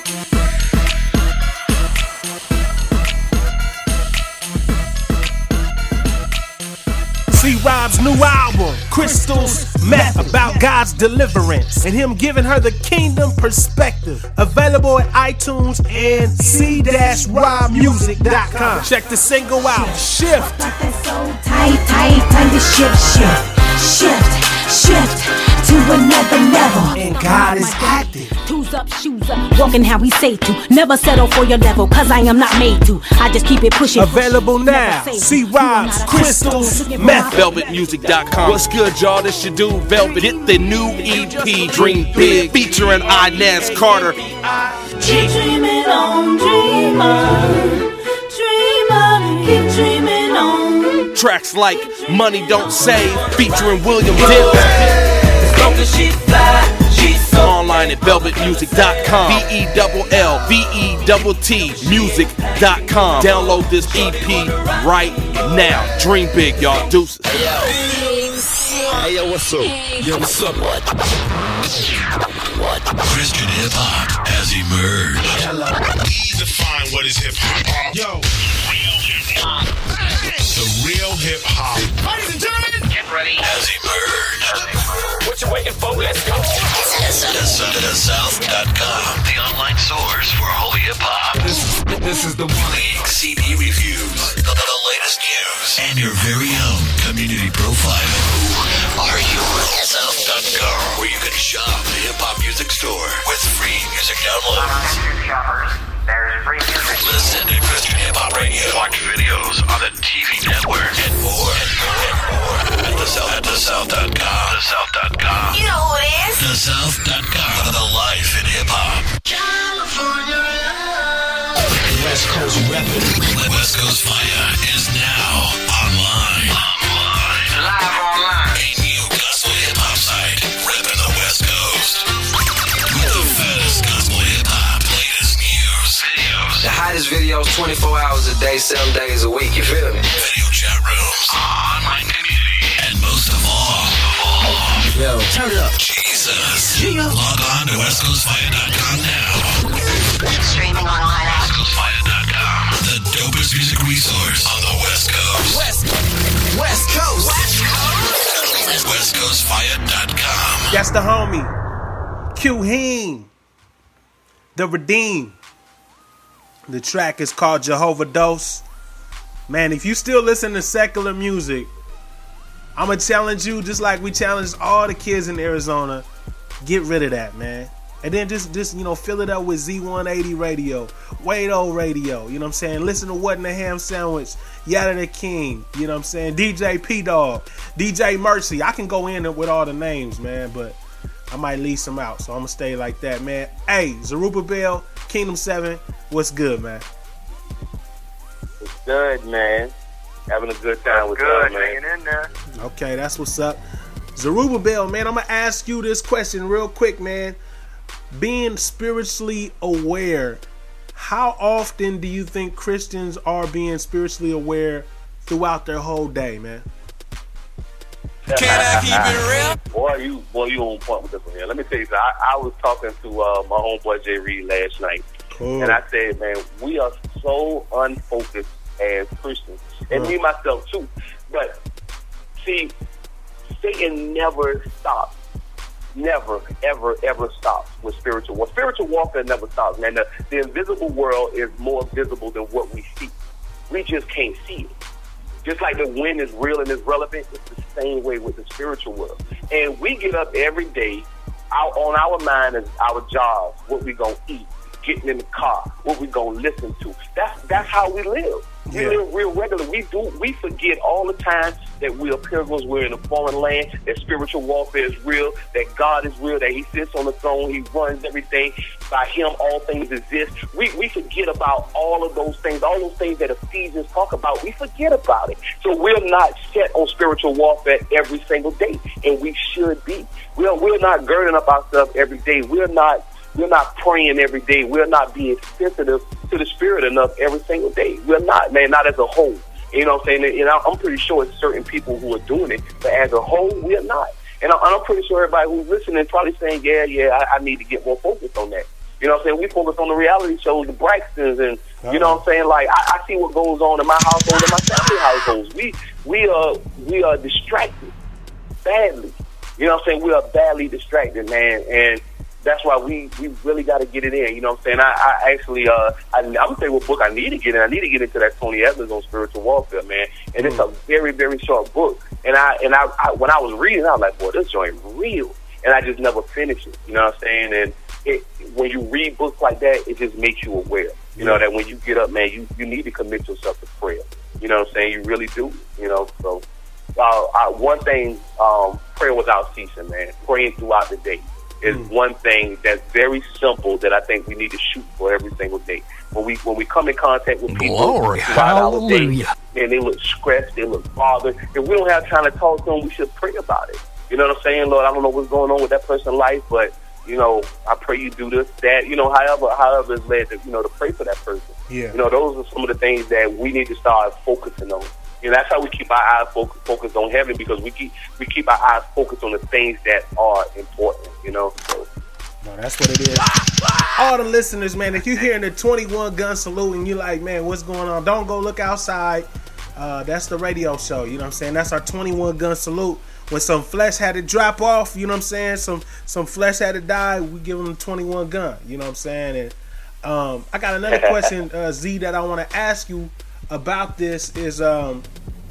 C-Rob's new album, Crystals Meth, about God's deliverance and him giving her the kingdom perspective. Available at iTunes and c rob music dot com. Check the single out, Shift. Tight, tight, time to shift, shift, shift, shift to another level. And God is active. Two's up, shoes up, walking how we say to. Never settle for your level, cause I am not made to. I just keep it pushing. Available now, C-Rob's Crystals Meth. Velvet Music dot com. What's good, y'all? This your dude Velvet. Hit the new E P, Dream Big, featuring Inez Carter. Keep dreaming on, dreamer. Dreamer, keep dreaming on. Tracks like Money Don't Save, featuring William Dill. As long as she fly, she's so online at Velvet Music dot com. V E L L V E T T Music dot com. Download this E P right now. Dream big, y'all. Deuces. Hey, yo, what's up? Yo, what's up? What? What? Christian hip hop has emerged. Hello. Define what is hip hop. Yo, real hip hop. The real hip hop. Ladies and gentlemen, get ready. Has emerged. What you waiting for? Let's go. The South dot com, the online source for holy hip hop. This, this is the one. C D reviews, the, the latest news, and your very own community profile. Who are you? South dot com, where you can shop the hip hop music store with free music downloads. Listen to Christian Hip Hop Radio. Watch videos on the T V network and more. And more, and more. The South at the South dot com. The South dot com. You know who it is. The South dot com. The life in hip hop. California. West Coast Reppin'. West Coast Fire is now online. Online. Live online. A new gospel hip hop site. Reppin' the West Coast. With the fattest gospel hip hop. Latest news. Videos. The hottest videos twenty-four hours a day, seven days a week. You feel me? Video chat rooms. Online community. And most of all. Yo, turn it up. Jesus. Yeah. Log on to west coast fire dot com now. Streaming online. west coast fire dot com. The dopest music resource on the West Coast. West, West Coast. West Coast. west coast fire dot com. That's the homie. Q-Heen. The Redeem. The track is called Jehovah Dose. Man, if you still listen to secular music, I'm going to challenge you just like we challenged all the kids in Arizona. Get rid of that, man. And then just, just you know, fill it up with Z one eighty radio, Wado radio, you know what I'm saying? Listen to What in the Ham Sandwich, Yada the King, you know what I'm saying? D J P-Dog, D J Mercy. I can go in with all the names, man, but I might leave some out, so I'm going to stay like that, man. Hey, Zerubbabel, Kingdom seven, what's good, man? It's good, man. Having a good time with Good, y'all, man. hanging in there. Okay, that's what's up. Zerubbabel, man, I'm going to ask you this question real quick, man. Being spiritually aware, how often do you think Christians are being spiritually aware throughout their whole day, man? Can I keep it real? Boy, you boy, you on point with this one here. Let me tell you something. I, I was talking to uh, my homeboy Jay Reed last night, cool. And I said, man, we are so unfocused as Christians, and Huh. me myself too. But see, Satan never stops. Never, ever, ever stops with spiritual warfare. Spiritual warfare never stops, man. The, the invisible world is more visible than what we see. We just can't see it. Just like the wind is real and is relevant, it's the same way with the spiritual world. And we get up every day, our, on our mind is our jobs, what we gonna eat, getting in the car, what we gonna listen to. That's that's how we live. We Yeah. live real regular. We do. We forget all the time that we are pilgrims. We're in a foreign land. That spiritual warfare is real. That God is real. That He sits on the throne. He runs everything. By Him, all things exist. We we forget about all of those things. All those things that Ephesians talk about. We forget about it. So we're not set on spiritual warfare every single day, and we should be. We're we're not girding up ourselves every day. We're not. We're not praying every day. We're not being sensitive to the Spirit enough every single day. We're not, man, not as a whole. You know what I'm saying? And I'm pretty sure it's certain people who are doing it, but as a whole, we're not. And I'm pretty sure everybody who's listening is probably saying, yeah, yeah, I, I need to get more focused on that. You know what I'm saying? We focus on the reality shows, the Braxtons, and uh-huh. you know what I'm saying? Like, I, I see what goes on in my household and my family households. We, we, are, we are distracted badly. You know what I'm saying? We are badly distracted, man, and that's why we, we really got to get it in. You know what I'm saying? I, I actually, uh, I, I'm going to tell you what book I need to get in. I need to get into that Tony Evans on spiritual warfare, man. And mm. it's a very, very short book. And I and I, I when I was reading, I was like, boy, this joint real. And I just never finished it. You know what I'm saying? And it, when you read books like that, it just makes you aware. You know, that when you get up, man, you, you need to commit yourself to prayer. You know what I'm saying? You really do. You know, so uh, I, one thing, um, prayer without ceasing, man. Praying throughout the day is mm. one thing that's very simple that I think we need to shoot for every single day. When we when we come in contact with people Glory, hallelujah. Our day, and they look stressed, they look bothered. If we don't have time to talk to them, we should pray about it. You know what I'm saying, Lord? I don't know what's going on with that person's life, but you know, I pray you do this, that, you know, however, however it's led to, you know, to pray for that person. Yeah. You know, those are some of the things that we need to start focusing on. You know, that's how we keep our eyes focus, focused on heaven, because we keep we keep our eyes focused on the things that are important, you know. So. No, that's what it is. All the listeners, man, if you're hearing the twenty-one gun salute and you're like, man, what's going on? Don't go look outside. Uh, that's the radio show, you know what I'm saying? That's our twenty-one gun salute. When some flesh had to drop off, you know what I'm saying? Some some flesh had to die, we give them the twenty-one gun, you know what I'm saying? And um, I got another question, uh, Z, that I want to ask you about this is um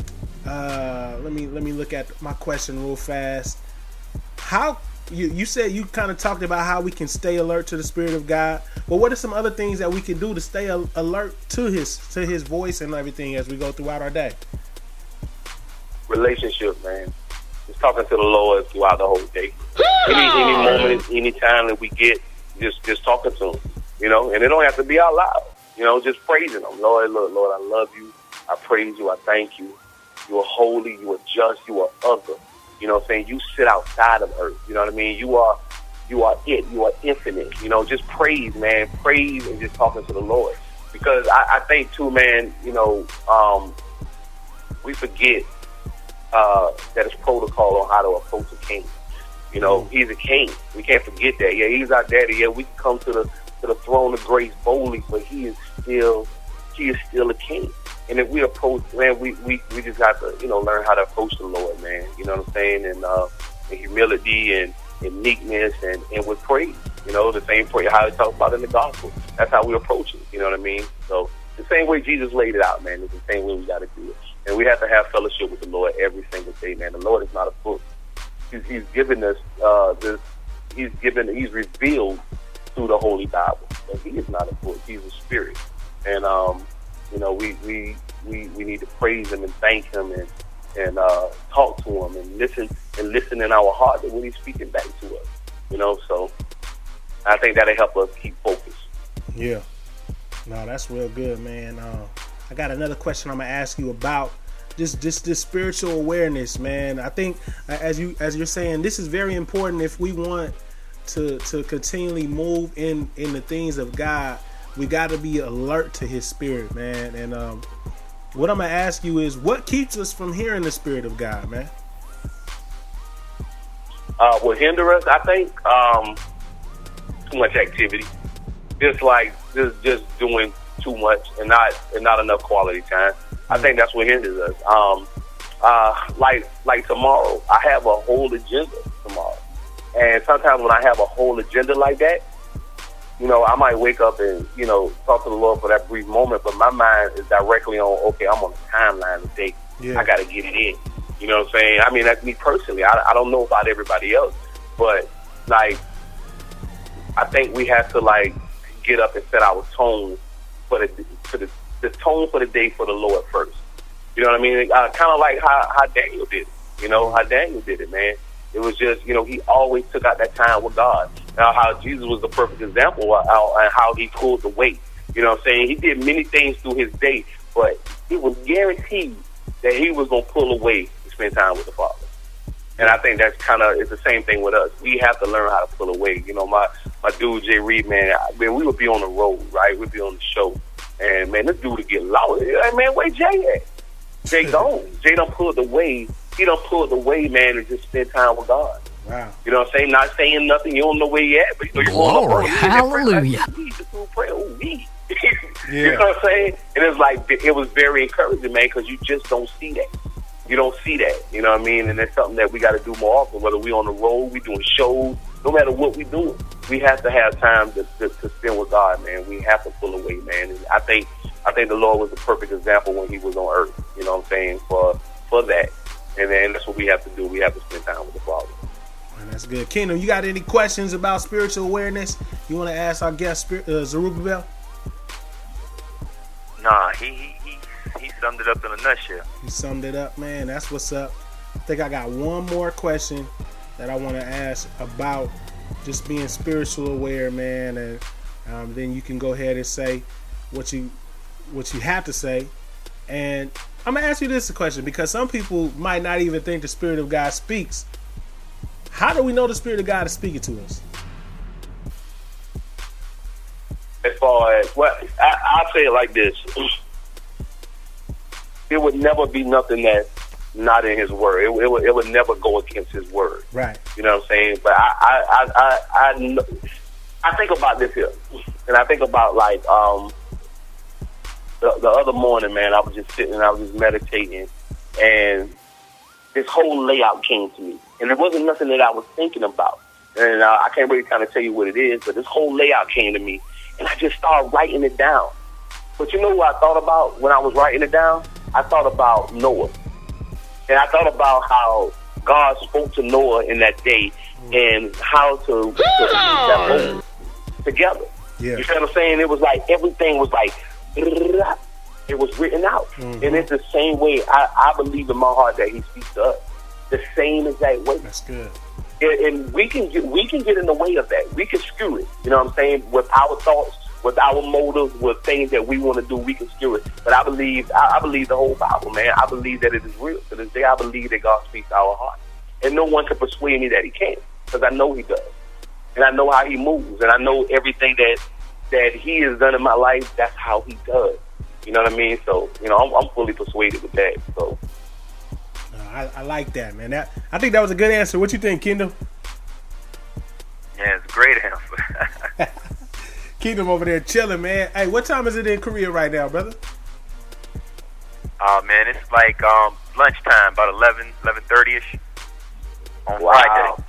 uh let me let me look at my question real fast. How you you said you kind of talked about how we can stay alert to the Spirit of God, but what are some other things that we can do to stay al- alert to his to his voice and everything as we go throughout our day? Relationship, man. just talking to the Lord throughout the whole day. Any, any moment, any time that we get, just just talking to Him, you know. And it don't have to be out loud, you know. Just praising Him. Lord, Lord, Lord, I love you. I praise you. I thank you. You are holy. You are just. You are other. You know what I'm saying? You sit outside of earth. You know what I mean? You are, you are it. You are infinite. You know, just praise, man. Praise and just talking to the Lord. Because I, I think too, man. You know, um, we forget uh, that it's protocol on how to approach a king. You know, mm. he's a king. We can't forget that. Yeah, he's our daddy. Yeah, we can come to the to the throne of grace boldly, but he is still he is still a king. And if we approach, man, we, we, we just got to, you know, learn how to approach the Lord, man. You know what I'm saying? And uh, in humility and, and meekness and, and with praise. You know, the same prayer how it talks about in the gospel. That's how we approach it. You know what I mean? So the same way Jesus laid it out, man, it's the same way we got to do it. And we have to have fellowship with the Lord every single day, man. The Lord is not a book. He's, he's given us uh, this. He's given. He's revealed through the Holy Bible. And he is not a book. He's a spirit. And um, you know, we, we we we need to praise him and thank him and and uh, talk to him and listen and listen in our heart to when he's speaking back to us. You know, so I think that'll help us keep focused. Yeah. No, that's real good, man. Uh, I got another question I'm gonna ask you about just just this spiritual awareness, man. I think as you as you're saying, this is very important if we want to to continually move in in the things of God. We got to be alert to his spirit, man. And um, what I'm gonna ask you is, what keeps us from hearing the spirit of God, man? Uh, what hinder us, I think, um, too much activity. Just like just just doing too much and not and not enough quality time. I think that's what hinders us. Um, uh, like like tomorrow, I have a whole agenda tomorrow, and sometimes when I have a whole agenda like that, you know, I might wake up and you know talk to the Lord for that brief moment, but my mind is directly on, okay, I'm on the timeline today. Yeah. I got to get it in. You know what I'm saying? I mean, that's me personally. I, I don't know about everybody else, but like, I think we have to like get up and set our tone for the for the, the tone for the day for the Lord first. You know what I mean? Uh, kind of like how, how Daniel did it. You know, how Daniel did it, man. It was just, you know, he always took out that time with God. Now, how Jesus was the perfect example of how, and how he pulled the weight. You know what I'm saying? He did many things through his day, but he was guaranteed that he was going to pull away to spend time with the Father. And I think that's kind of, it's the same thing with us. We have to learn how to pull away. You know, my, my dude, Jay Reed, man, I mean, we would be on the road, right? We'd be on the show. And, man, this dude would get loud. Hey, man, where Jay at? Jay gone. Jay done pulled away. He done pulled away, man, and just spend time with God. Wow. You know what I'm saying? Not saying nothing. You don't know where he at. But, you know, you're Glory. Going Hallelujah. Pray, oh, me. Yeah. You know what I'm saying? And it's like, it was very encouraging, man, because you just don't see that. You don't see that, you know what I mean? And that's something that we got to do more often, whether we on the road, we doing shows, no matter what we doing. We have to have time to, to, to spend with God, man. We have to pull away, man. And I think I think the Lord was the perfect example when he was on earth, you know what I'm saying, for for that. And then that's what we have to do. We have to spend time with the Father. Man, that's good. Kingdom, you got any questions about spiritual awareness you want to ask our guest, uh, Zerubbabel? Nah, he, he He summed it up in a nutshell. He summed it up, man. That's what's up. I think I got one more question that I want to ask about just being spiritual aware, man. And um, then you can go ahead and say what you what you have to say. And I'm gonna ask you this question because some people might not even think the Spirit of God speaks. How do we know the Spirit of God is speaking to us? As far as, well, I, I'll say it like this. It would never be nothing that's not in his word. It, it, would, it would never go against his word. Right. You know what I'm saying? But I I, I, I, I, I think about this here. And I think about, like, um, the, the other morning, man, I was just sitting and I was just meditating. And this whole layout came to me. And it wasn't nothing that I was thinking about. And uh, I can't really kind of tell you what it is, but this whole layout came to me. And I just started writing it down. But you know what I thought about when I was writing it down? I thought about Noah. And I thought about how God spoke to Noah in that day and how to put that boat together. Yeah. You see what I'm saying? It was like everything was like, it was written out. Mm-hmm. And it's the same way I, I believe in my heart that he speaks to us. the same exact way. That's good. And, and we can get we can get in the way of that. We can skew it. You know what I'm saying? With our thoughts, with our motives, with things that we want to do, we can skew it. But I believe I, I believe the whole Bible, man. I believe that it is real. To this day, I believe that God speaks to our heart. And no one can persuade me that he can't, because I know he does. And I know how he moves. And I know everything that that he has done in my life, that's how he does. You know what I mean? So, you know, I'm, I'm fully persuaded with that. So, uh, I, I like that, man. That I think that was a good answer. What you think, Kendall? Yeah, it's a great answer. Kingdom over there chilling, man. Hey, what time is it in Korea right now, brother? Oh, uh, man, it's like um, lunchtime, about eleven, eleven thirty-ish on wow. Friday.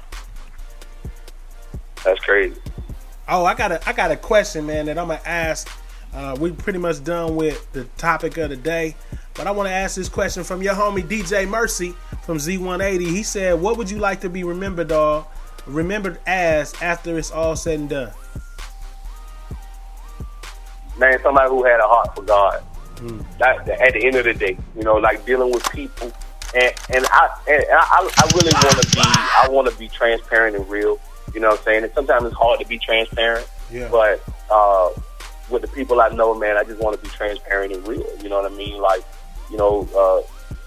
That's crazy. Oh, I got a, I got a question, man, that I'm going to ask. Uh, we're pretty much done with the topic of the day. But I want to ask this question from your homie D J Mercy from Z one eighty. He said, what would you like to be remembered, dog? Remembered as after it's all said and done? Man, somebody who had a heart for God. Mm. That, at the end of the day, you know, like dealing with people, and and I and I, I really want to be I want to be transparent and real. You know what I'm saying? And sometimes it's hard to be transparent, yeah. but uh, with the people I know, man, I just want to be transparent and real. You know what I mean? Like, you know, uh,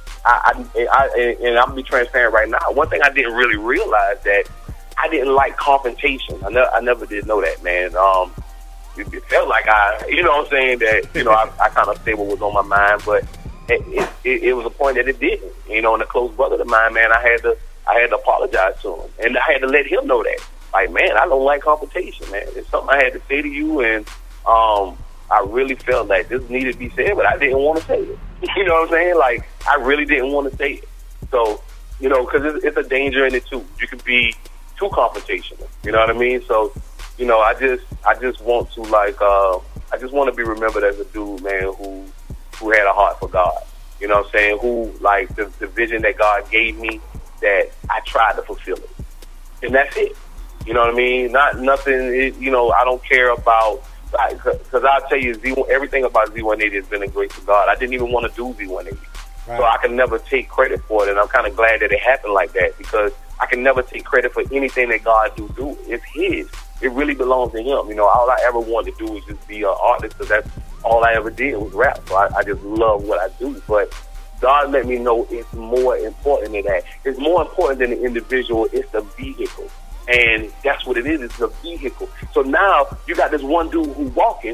I, I, I and I'm gonna be transparent right now. One thing I didn't really realize that I didn't like confrontation. I never I never did know that, man. Um, It, it felt like I, you know what I'm saying, that, you know, I, I kind of said what was on my mind, but it, it, it, it was a point that it didn't. You know, and a close brother of mine, man, I had to I had to apologize to him. And I had to let him know that. Like, man, I don't like confrontation, man. It's something I had to say to you, and um, I really felt like this needed to be said, but I didn't want to say it. You know what I'm saying? Like, I really didn't want to say it. So, you know, because it's, it's a danger in it, too. You can be too confrontational. You know what I mean? So, you know, I just, I just want to like, uh, I just want to be remembered as a dude, man, who, who had a heart for God. You know what I'm saying? Who, like, the, the vision that God gave me, that I tried to fulfill it, and that's it. You know what I mean? Not nothing. It, you know, I don't care about, because I'll tell you, Z, everything about Z one eighty has been a grace of God. I didn't even want to do Z one eighty, right. So I can never take credit for it, and I'm kind of glad that it happened like that, because I can never take credit for anything that God do. Do it's His. It really belongs to Him. You know, all I ever wanted to do was just be an artist, because that's all I ever did was rap. So I, I just love what I do. But God let me know it's more important than that. It's more important than the individual. It's the vehicle. And that's what it is. It's the vehicle. So now you got this one dude who's walking,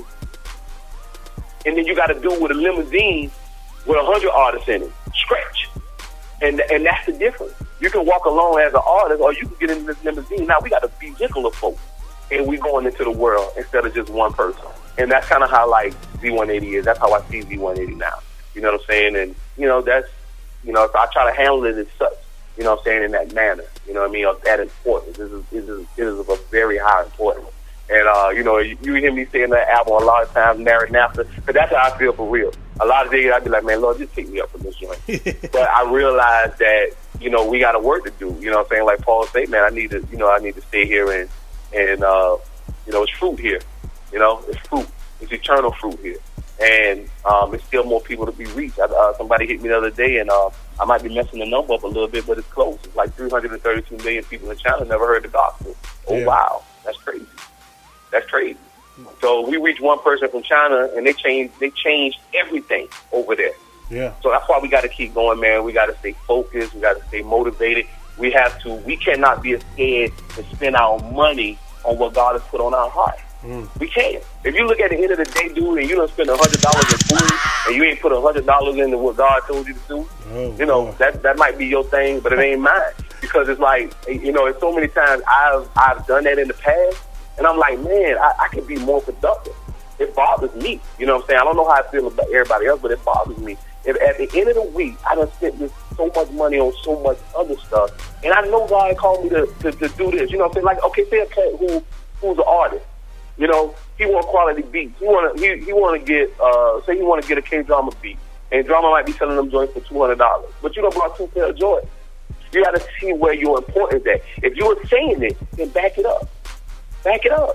and then you got a dude with a limousine with a hundred artists in it. Stretch. And and that's the difference. You can walk alone as an artist, or you can get in this limousine. Now we got a vehicle of folks, and we going into the world instead of just one person. And that's kind of how, like, Z one eighty is. That's how I see Z one eighty now. You know what I'm saying? And, you know, that's, you know, so I try to handle it as such, you know what I'm saying, in that manner. You know what I mean? Of that importance. This is, this is, this is of a very high importance. And, uh, you know, you, you hear me saying that album a lot of times, Maranatha, because that's how I feel for real. A lot of days I'd be like, man, Lord, just take me up from this joint. But I realized that, you know, we got a work to do. You know what I'm saying? Like Paul said, man, I need to, you know, I need to stay here and, and uh, you know, it's fruit here. You know, it's fruit. It's eternal fruit here. And um, it's still more people to be reached. I, uh, somebody hit me the other day, and uh, I might be messing the number up a little bit, but it's close. It's like three hundred thirty-two million people in China never heard the gospel. Oh, yeah. Wow. That's crazy. That's crazy. So we reach one person from China, and they change they changed everything over there. Yeah. So that's why we got to keep going, man. We got to stay focused. We got to stay motivated. We have to. We cannot be scared to spend our money on what God has put on our heart. Mm. We can't. If you look at the end of the day, dude, and you don't spend a hundred dollars in food, and you ain't put a hundred dollars into what God told you to do, oh, you know, God. that that might be your thing, but it ain't mine. Because it's like, you know, it's so many times I've I've done that in the past, and I'm like, man, I, I could be more productive. It bothers me. You know what I'm saying? I don't know how I feel about everybody else, but it bothers me. If at the end of the week, I done spent this so much money on so much other stuff, and I know God called me to, to, to do this. You know what I'm saying? Like, okay, say a cat who who's an artist. You know, he want quality beats. He want to he, he want to get, uh, say he want to get a K-Drama beat, and Drama might be selling them joints for two hundred dollars, but you don't brought two pair of Jordans. You got to see where your importance is at. If you were saying it, then back it up. Back it up.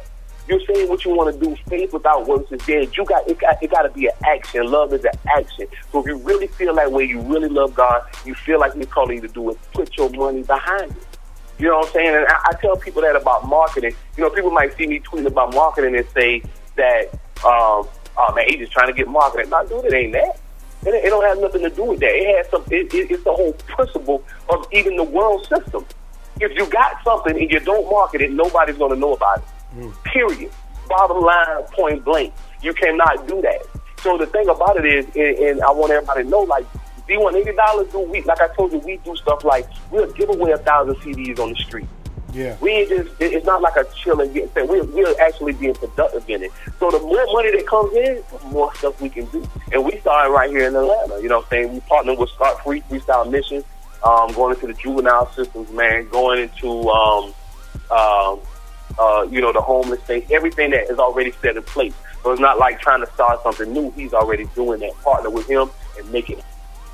You're saying what you want to do. Faith without works is dead. You got it. Got, it got to be an action. Love is an action. So if you really feel that way, you really love God, you feel like He's calling you to do it, put your money behind it. You know what I'm saying? And I, I tell people that about marketing. You know, people might see me tweeting about marketing and say that, um, oh man, he's just trying to get marketing. No, dude, it ain't that. It, it don't have nothing to do with that. It has some. It, it, it's the whole principle of even the world system. If you got something and you don't market it, nobody's going to know about it. Mm. Period. Bottom line, point blank. You cannot do that. So the thing about it is, and, and I want everybody to know, like, Z one eighty dollars do we, like I told you, we do stuff like, we'll give away a thousand C Ds on the street. Yeah. We ain't just, it's not like a chill and get thing. We're, we're actually being productive in it. So the more money that comes in, the more stuff we can do. And we started right here in Atlanta. You know what I'm saying? We partnered with Start Free Freestyle Mission, um, going into the juvenile systems, man, going into, um, um, uh, you know, the homeless state, everything that is already set in place. So it's not like trying to start something new. He's already doing that. Partner with him and make it.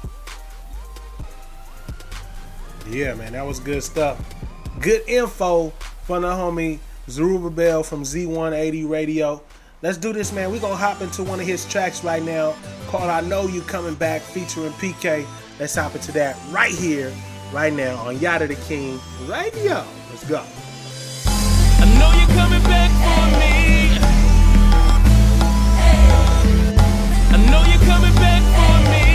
Yeah, man, that was good stuff. Good info from the homie Zerubbabel from Z one eighty Radio. Let's do this, man. We're going to hop into one of his tracks right now called I Know You Coming Back featuring P K. Let's hop into that right here, right now on Yada the King Radio. Let's go. I know you're coming back for me. I know you're coming back for me.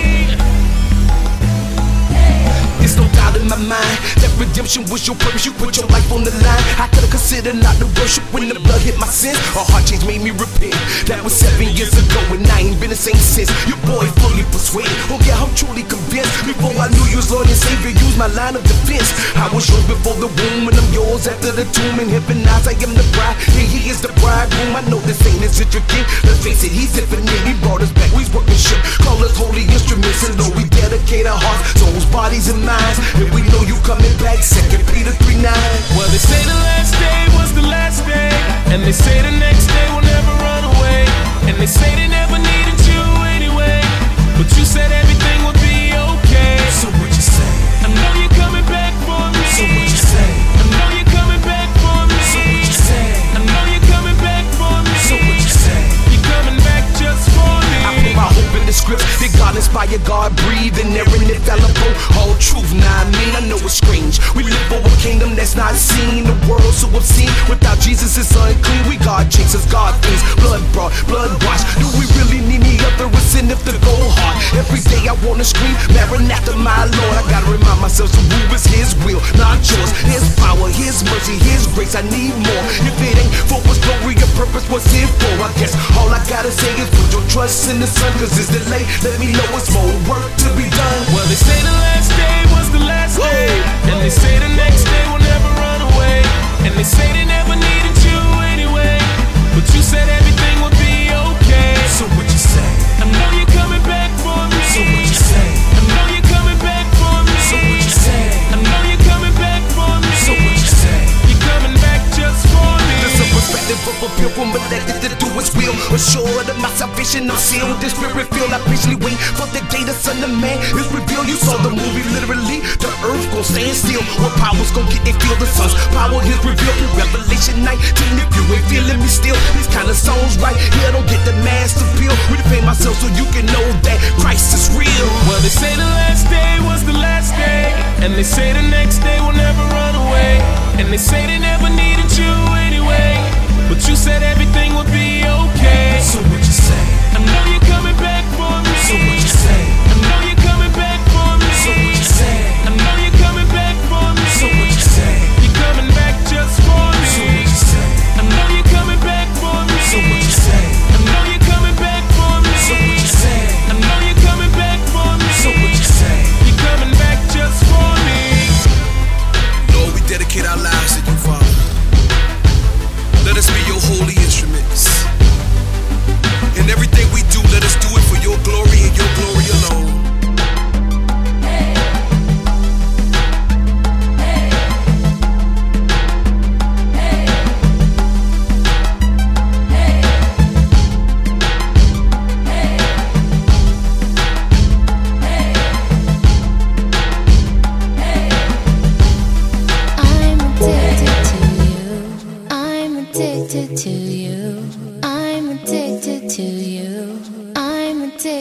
There's no doubt in my mind that redemption was your purpose. You put your life on the line. I could've considered not to worship when the blood hit my sins. A heart change made me repent. That was seven years ago and I ain't been the same since. Your boy fully persuaded. Oh yeah, I'm truly convinced. Before I knew you was Lord and Savior, use my line of defense. I was yours before the womb and I'm yours after the tomb. And heaven eyes, I am the bride and he is the bridegroom. I know this ain't his king. Let's face it, he's infinite. He brought us back. We's workmanship. Call us holy instruments. And Lord, we dedicate our hearts, souls, bodies, and minds. And we know you coming back, Second Peter three nine. Well, they say the last day was the last day, and they say the next day will never run away, and they say they never needed you anyway, but you said everything would be okay. So what you say? I know you're coming back for me. So what you say? I know you're coming back for me. So what you say? I know you're coming back for me. So what you say? You're coming back just for me. I put my hope in the script that God inspired, God breathed, and there and infallible. All truth, nah, I mean, I know it's strange. We live for a kingdom that's not seen. The world so obscene. Without Jesus, it's unclean. We God chasers, God things. Blood brought, blood washed. Do we really need any other sin if the go hard? Every day I wanna scream, Maranatha, my Lord. I gotta remind myself to move is His will, not yours. His power, His mercy, His grace. I need more. If it ain't for His glory and purpose, what's it for? I guess all I gotta say is put your trust in the Son, cause it's delayed. Let me know it's more work to be done. Well, they say the last day was the last Whoa. day, and they say the next day will never run away, and they say they never needed you anyway, but you said everything would be okay. So what you say? I know you're coming back for me. So what you say? I know you're coming back for me. So what you say? I know you're coming back for me. So what you say? You're coming back just for me. There's a perspective of a pilgrim elected to do His will. Assured of my salvation, I'm sealed. The spirit feel I patiently wait for the day the Son of Man is revealed. You saw the movie literally. The earth gon' stand still. What power's gon' get they feel? The Son's power is revealed in Revelation nineteen. If you ain't feeling me still, these kind of songs right here don't get the mass appeal. We defend myself so you can know that Christ is real. Well, they say the last day was the last day, and they say the next day will never run away, and they say they never needed you anyway, but you said everything would be okay. So what you say? I know you're coming back for me. So what you say? I know you're coming back for me. So what you say? I know you're coming back for me. So what you say? You're coming back just for me. So what you say? I know you're coming back for me. So what you say? I know you're coming back for me. So what you say? I know you're coming back for me. So what you say? You're coming back just for me. Lord, we dedicate our lives to you, Father. Let us be your holy instruments.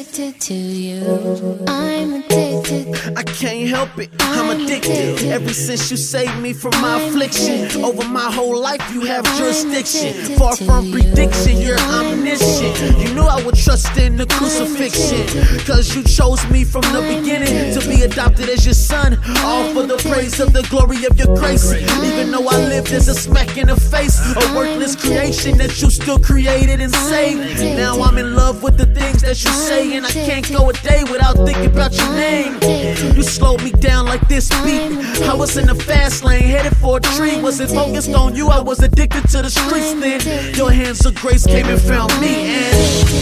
addicted to you. I'm addicted. I can't help it, I'm addicted. Ever since you saved me from my affliction, over my whole life you have jurisdiction. Far from prediction, you're omniscient. You knew I would trust in the crucifixion, cause you chose me from the beginning to be adopted as your son. All for the praise of the glory of your grace. Even though I lived as a smack in the face, a worthless creation that you still created and saved. Now I'm in love with the things that you say, and I can't go a day without thinking about your name. You slowed me down like this beat. I was in the fast lane, headed for a tree. Wasn't focused on you, I was addicted to the streets then. Your hands of grace came and found me, and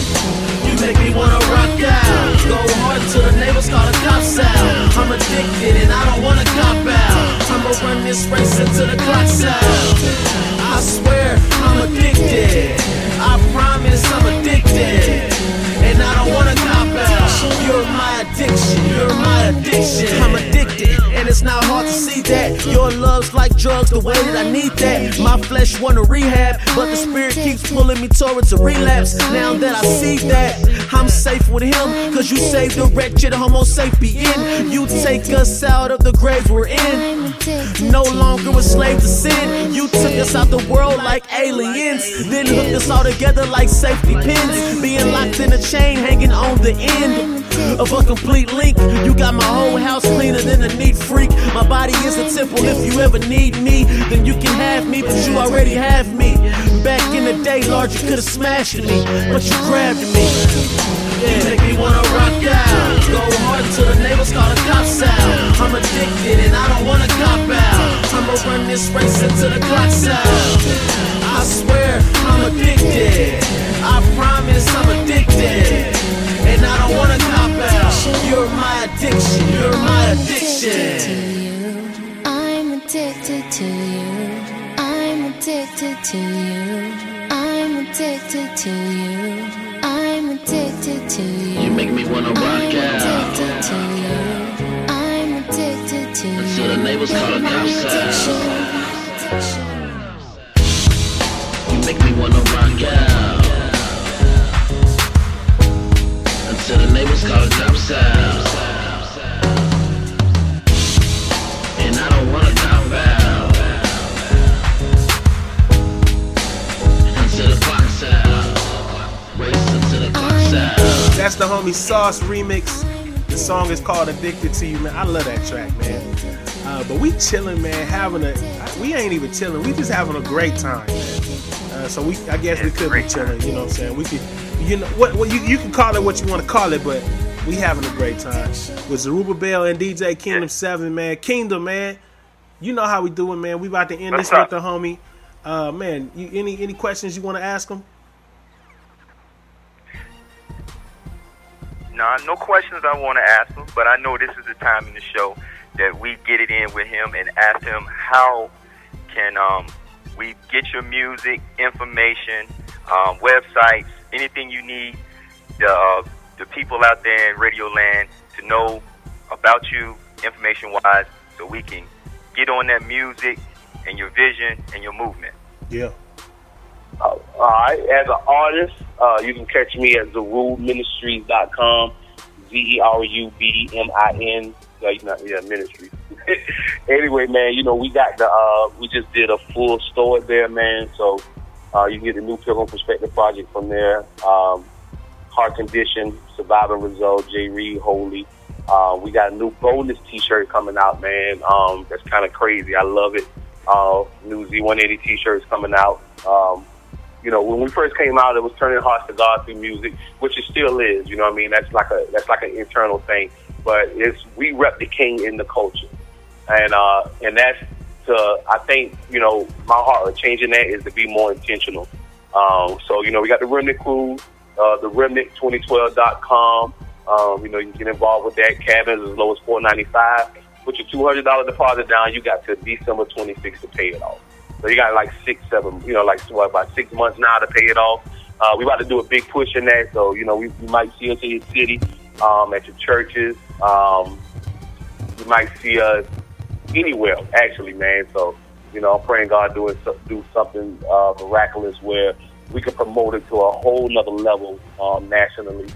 you make me wanna rock out. Go hard till the neighbors call the cops out. I'm addicted and I don't wanna cop out. I'ma run this race until the clock's out. I swear I'm addicted. I promise I'm addicted, and I don't wanna cop out. You're my addiction, you're my addiction. I'm addicted, and it's not hard to see that. Your love's like drugs, the way that I need that. My flesh wanna rehab, but the spirit keeps pulling me towards a relapse. Now that I see that, I'm safe with him, cause you saved the wretched homo sapien. You take us out of the graves we're in, no longer a slave to sin. You took us out the world like aliens, then hooked us all together like safety pins. Being locked in a chain, hanging on the end of a complete link. You got my whole house cleaner than a neat freak. My body is a temple, if you ever need me, then you can have me, but you already have me. Back in the day, Lord, you could've smashed me, but you grabbed me. Yeah, make me wanna rock out. Go hard till the neighbors call the cops out. I'm addicted and I don't wanna cop out. I'ma run this race until the clock's out. I swear I'm addicted. I promise I'm addicted, and I don't wanna cop out. You're my addiction, you're my addiction. I'm addicted to you. I'm addicted to you. I'm addicted to you. I'm addicted to you. You make me wanna rock out. I'm addicted to you. I'm addicted to you. Until the neighbors call the cops out. You make me wanna rock out. Until the neighbors call the cops out. And I don't wanna cop out. Until the clock's out. Race until the clock's out. That's the homie Sauce remix. The song is called Addicted to You, man. I love that track, man. Uh, but we chilling, man, having a, we ain't even chilling, we just having a great time, man. Uh, so we, I guess we could be chilling, you know what I'm saying? We could, you know, what, what you, you can call it what you want to call it, but we having a great time. With Zerubbabel and D J Kingdom seven, man. Kingdom, man, you know how we doing, man. We about to end What's this up? with the homie. Uh, man, you, any any questions you want to ask him? Nah, no questions I want to ask him, but I know this is the time in the show that we get it in with him and ask him how can um, we get your music, information, um, websites, anything you need, the, uh, the people out there in Radio Land to know about you information-wise so we can get on that music and your vision and your movement. Yeah. Uh, all right. As an artist, uh, you can catch me at Zeru Ministries dot com. Z E R U B M I N. Yeah, Ministries. Anyway, man, you know, we got the, uh, we just did a full store there, man. So uh, you can get the new Pilgrim Perspective project from there. Um, Heart Condition, Surviving Result, J. Reed, Holy. Uh, we got a new bonus t-shirt coming out, man. Um, that's kind of crazy. I love it. Uh, new Z one eighty t-shirts coming out. Um, you know, when we first came out, it was turning hearts to God through music, which it still is. You know what I mean? That's like a that's like an internal thing. But it's we rep the King in the culture, and uh, and that's to I think you know my heart of changing that is to be more intentional. Um, so you know we got the Remnant Crew, uh, the remnant twenty twelve dot com. Um, you know you can get involved with that. Cabins as low as four ninety five. Put your two hundred dollar deposit down. You got to December twenty sixth to pay it off. So you got like six, seven, you know, like what, about six months now to pay it off. Uh, we about to do a big push in that. So, you know, we, we might see us in your city, um, at your churches. Um, you might see us anywhere, actually, man. So, you know, I'm praying God do, it, do something uh, miraculous where we can promote it to a whole nother level um, nationally.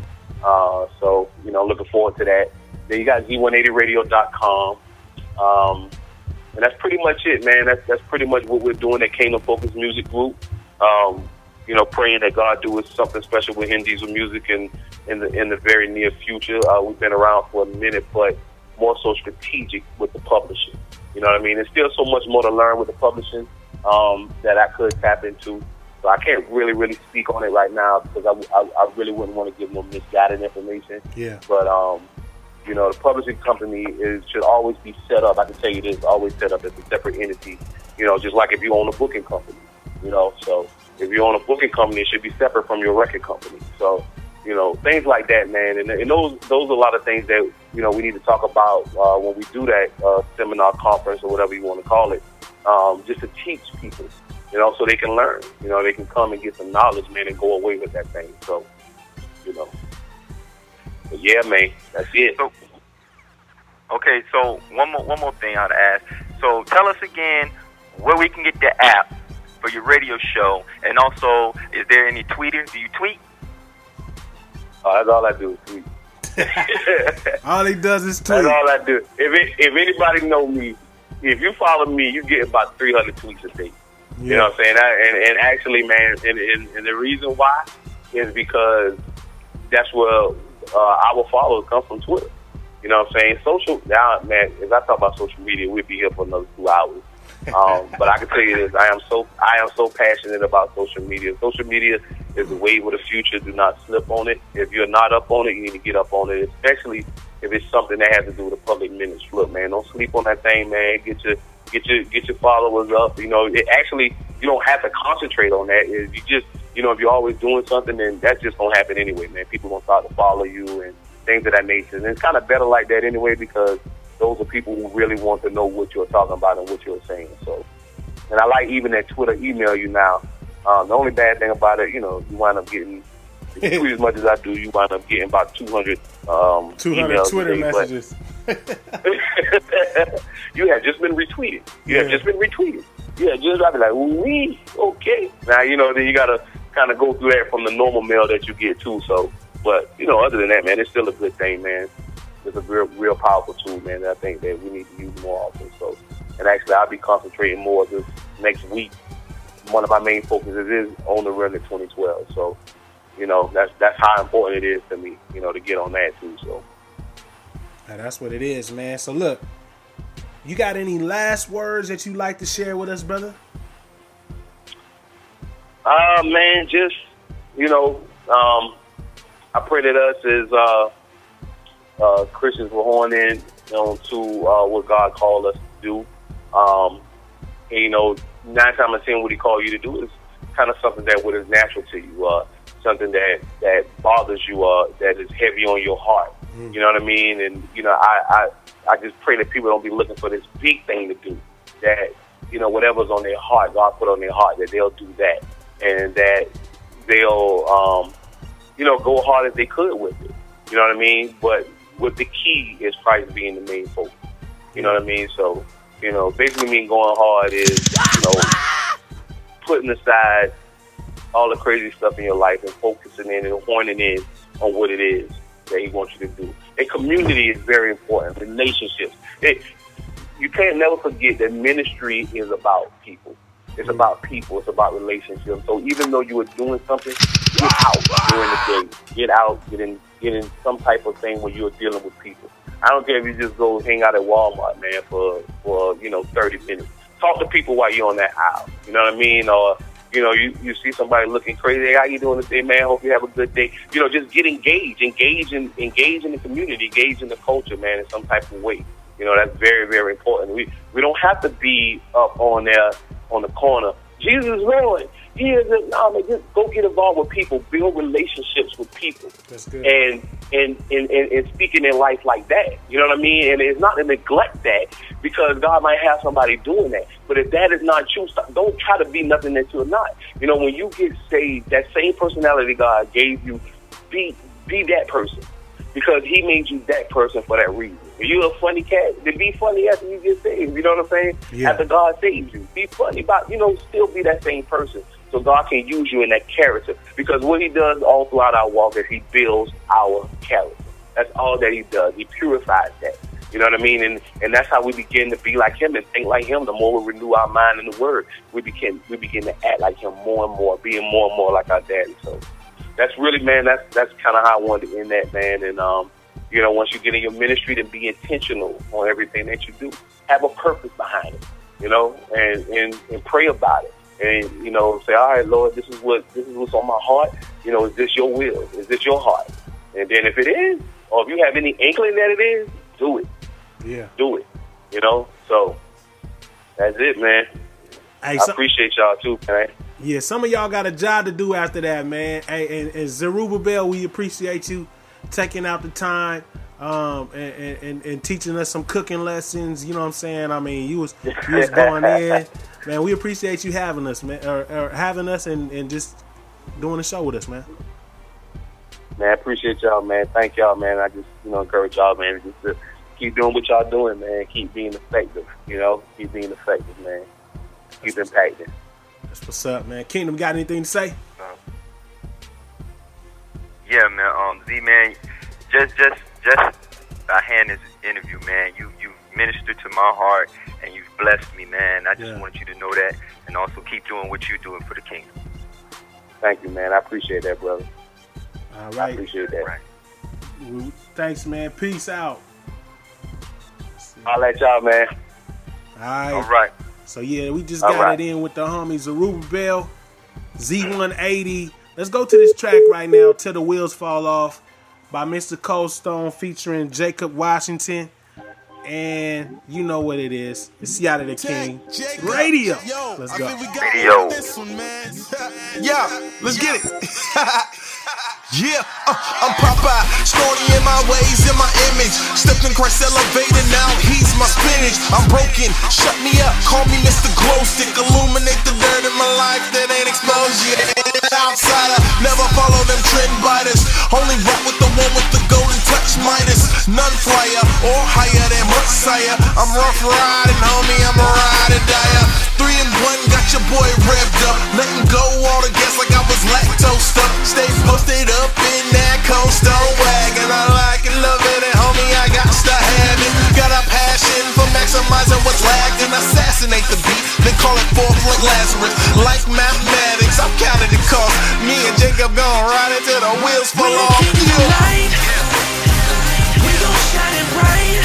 Uh, so, you know, looking forward to that. Then you got Z one eighty radio dot com. Um, and that's pretty much it, man. That's that's pretty much what we're doing at Kingdom Focus Music Group. Um, you know, praying that God do something special with Hen Diesel Music in, in the in the very near future. Uh, we've been around for a minute, but more so strategic with the publishing. You know what I mean? There's still so much more to learn with the publishing um, that I could tap into. So I can't really, really speak on it right now because I, I, I really wouldn't want to give no misguided information. Yeah. But, um, you know, the publishing company is should always be set up. I can tell you this, always set up as a separate entity. You know, just like if you own a booking company. You know, so if you own a booking company, it should be separate from your record company. So, you know, things like that, man. And, and those those are a lot of things that, you know, we need to talk about uh, when we do that uh, seminar, conference, or whatever you want to call it, um, just to teach people. You know, so they can learn. You know, they can come and get some knowledge, man, and go away with that thing. So, you know. But yeah, man, that's it. So, okay, so one more one more thing I'd ask. So tell us again where we can get the app for your radio show, and also, is there any tweeter? Do you tweet? Oh, that's all I do is tweet. All he does is tweet. That's all I do. If it, if anybody know me, if you follow me, you get about three hundred tweets a day. You Yeah. know what I'm saying? I, and, and actually, man, and, and, and the reason why is because that's where uh, our followers come from Twitter. You know what I'm saying? Social, now, man, if I talk about social media, we'd be here for another two hours. Um, but I can tell you this, I am so I am so passionate about social media. Social media is the wave of the future. Do not slip on it. If you're not up on it, you need to get up on it, especially if it's something that has to do with the public ministry. Look, man, don't sleep on that thing, man. Get your get your get your followers up. You know, it actually, you don't have to concentrate on that. You just, you know, if you're always doing something, then that's just gonna happen anyway, man. People gonna start to follow you and things of that nature. And it's kind of better like that anyway, because those are people who really want to know what you're talking about and what you're saying. So, and I like even that Twitter email you now. Um, the only bad thing about it, you know, you wind up getting, if you tweet as much as I do, you wind up getting about two hundred um, two hundred emails Twitter a day, messages. You have just been retweeted. You Yeah. have just been retweeted. Yeah, just I'll be like, wee, okay. Now, you know, then you got to kind of go through that from the normal mail that you get too. So, but, you know, other than that, man, it's still a good thing, man. It's a real, real powerful tool, man, that I think that we need to use more often. So, and actually, I'll be concentrating more this next week. One of my main focuses is on the run of twenty twelve. So, you know, that's that's how important it is to me, you know, to get on that too. So, Now, that's what it is, man. So look, you got any last words that you like to share with us, brother? uh, man, just, you know, um, I pray that us as uh, uh, Christians will horn in on to uh, what God called us to do. Um, and, you know, nine times out of ten, what He called you to do is kind of something that what is natural to you, uh, something that that bothers you, uh, that is heavy on your heart. Mm. You know what I mean? And you know, I, I I just pray that people don't be looking for this big thing to do. That, you know, whatever's on their heart, God put on their heart, that they'll do that, and that they'll um, you know, go hard as they could with it. You know what I mean? But what the key is Christ being the main focus. You know what I mean? So, you know, basically mean going hard is, you know, putting aside all the crazy stuff in your life and focusing in and horning in on what it is that He wants you to do. And community is very important. Relationships. It, you can't never forget that ministry is about people. It's about people. It's about relationships. So even though you are doing something, get out during the day. Get out. Get in, get in some type of thing where you're dealing with people. I don't care if you just go hang out at Walmart, man, for, for you know, thirty minutes. Talk to people while you're on that aisle. You know what I mean? Or, you know, you, you see somebody looking crazy. Hey, how you doing today, man? Hope you have a good day. You know, just get engaged. Engage in, engage in the community. Engage in the culture, man, in some type of way. You know, that's very, very important. We we don't have to be up on there on the corner. Jesus is Lord. He is a, no, man, just go get involved with people. Build relationships with people. That's good. And and, and, and and speaking in life like that. You know what I mean? And it's not to neglect that, because God might have somebody doing that. But if that is not you, stop, don't try to be nothing that you're not. You know, when you get saved, that same personality God gave you, be be that person. Because He made you that person for that reason. If you're a funny cat, then be funny after you get saved. You know what I'm saying? Yeah. After God saves you. Be funny about, you know, still be that same person. so God can use you in that character. Because what he does all throughout our walk is he builds our character. That's all that he does. He purifies that. You know what I mean? And and that's how we begin to be like him and think like him. The more we renew our mind in the word, we begin we begin to act like him more and more, being more and more like our daddy. So that's really, man, that's that's kind of how I wanted to end that, man. And, um, you know, once you get in your ministry, then be intentional on everything that you do. Have a purpose behind it, you know, and, and, and pray about it. And, you know, say, all right, Lord, this is what this is what's on my heart. You know, is this your will? Is this your heart? And then if it is, or if you have any inkling that it is, do it. Yeah. Do it. You know? So that's it, man. Hey, I so, appreciate y'all too, man. Yeah, some of y'all got a job to do after that, man. Hey, and, and Zerubbabel, we appreciate you taking out the time um, and, and, and teaching us some cooking lessons. You know what I'm saying? I mean, you was you was going in, man. We appreciate you having us, man, or, or having us and, and just doing the show with us, man. Man, I appreciate y'all, man. Thank y'all, man. I just, you know, encourage y'all, man, just to keep doing what y'all doing, man. Keep being effective, you know. Keep being effective, man. Keep impacting. That's what's up, man. Kingdom, got anything to say? Yeah, man. Um, Z, man, just, just, just by hand this interview, man, you, you ministered to my heart and you've blessed me, man. I just Yeah. want you to know that, and also keep doing what you're doing for the kingdom. Thank you, man. I appreciate that, brother. All I right. appreciate that. Right. Well, thanks, man. Peace out. I'll let y'all, man. All right. All right. So, yeah, we just All got right. it in with the homie Zerubbabel, Z one eighty. Let's go to this track right now, Till the Wheels Fall Off, by Mister Cold Stone featuring Jacob Washington. And you know what it is. It's Yada the King Radio. Yo, Let's I go. think we got Radio. this one, man. Yeah, let's get it. Yeah, uh, I'm Popeye, stony in my ways, in my image. Stepped in Christ elevated, now he's my spinach. I'm broken, shut me up, call me Mister Glow Stick. Illuminate the dirt in my life that ain't exposed yet. Outsider, never follow them trend biters. Only rock with the one with the golden touch Midas. None flyer or higher than Messiah. I'm rough riding, homie, I'm a ride or dyer. Three and one, got your boy revved up. Letting go all the gas like I was lactose up. Stay posted up in that Cold Stone wagon. I like it, love it, and homie, I got to have it. Got a passion for maximizing what's lacking. Assassinate the beat, then call it forth like Lazarus. Like mathematics, I'm counting the cost. Me and Jacob gon' ride it till the wheels fall off. Light. We gon' shine it bright.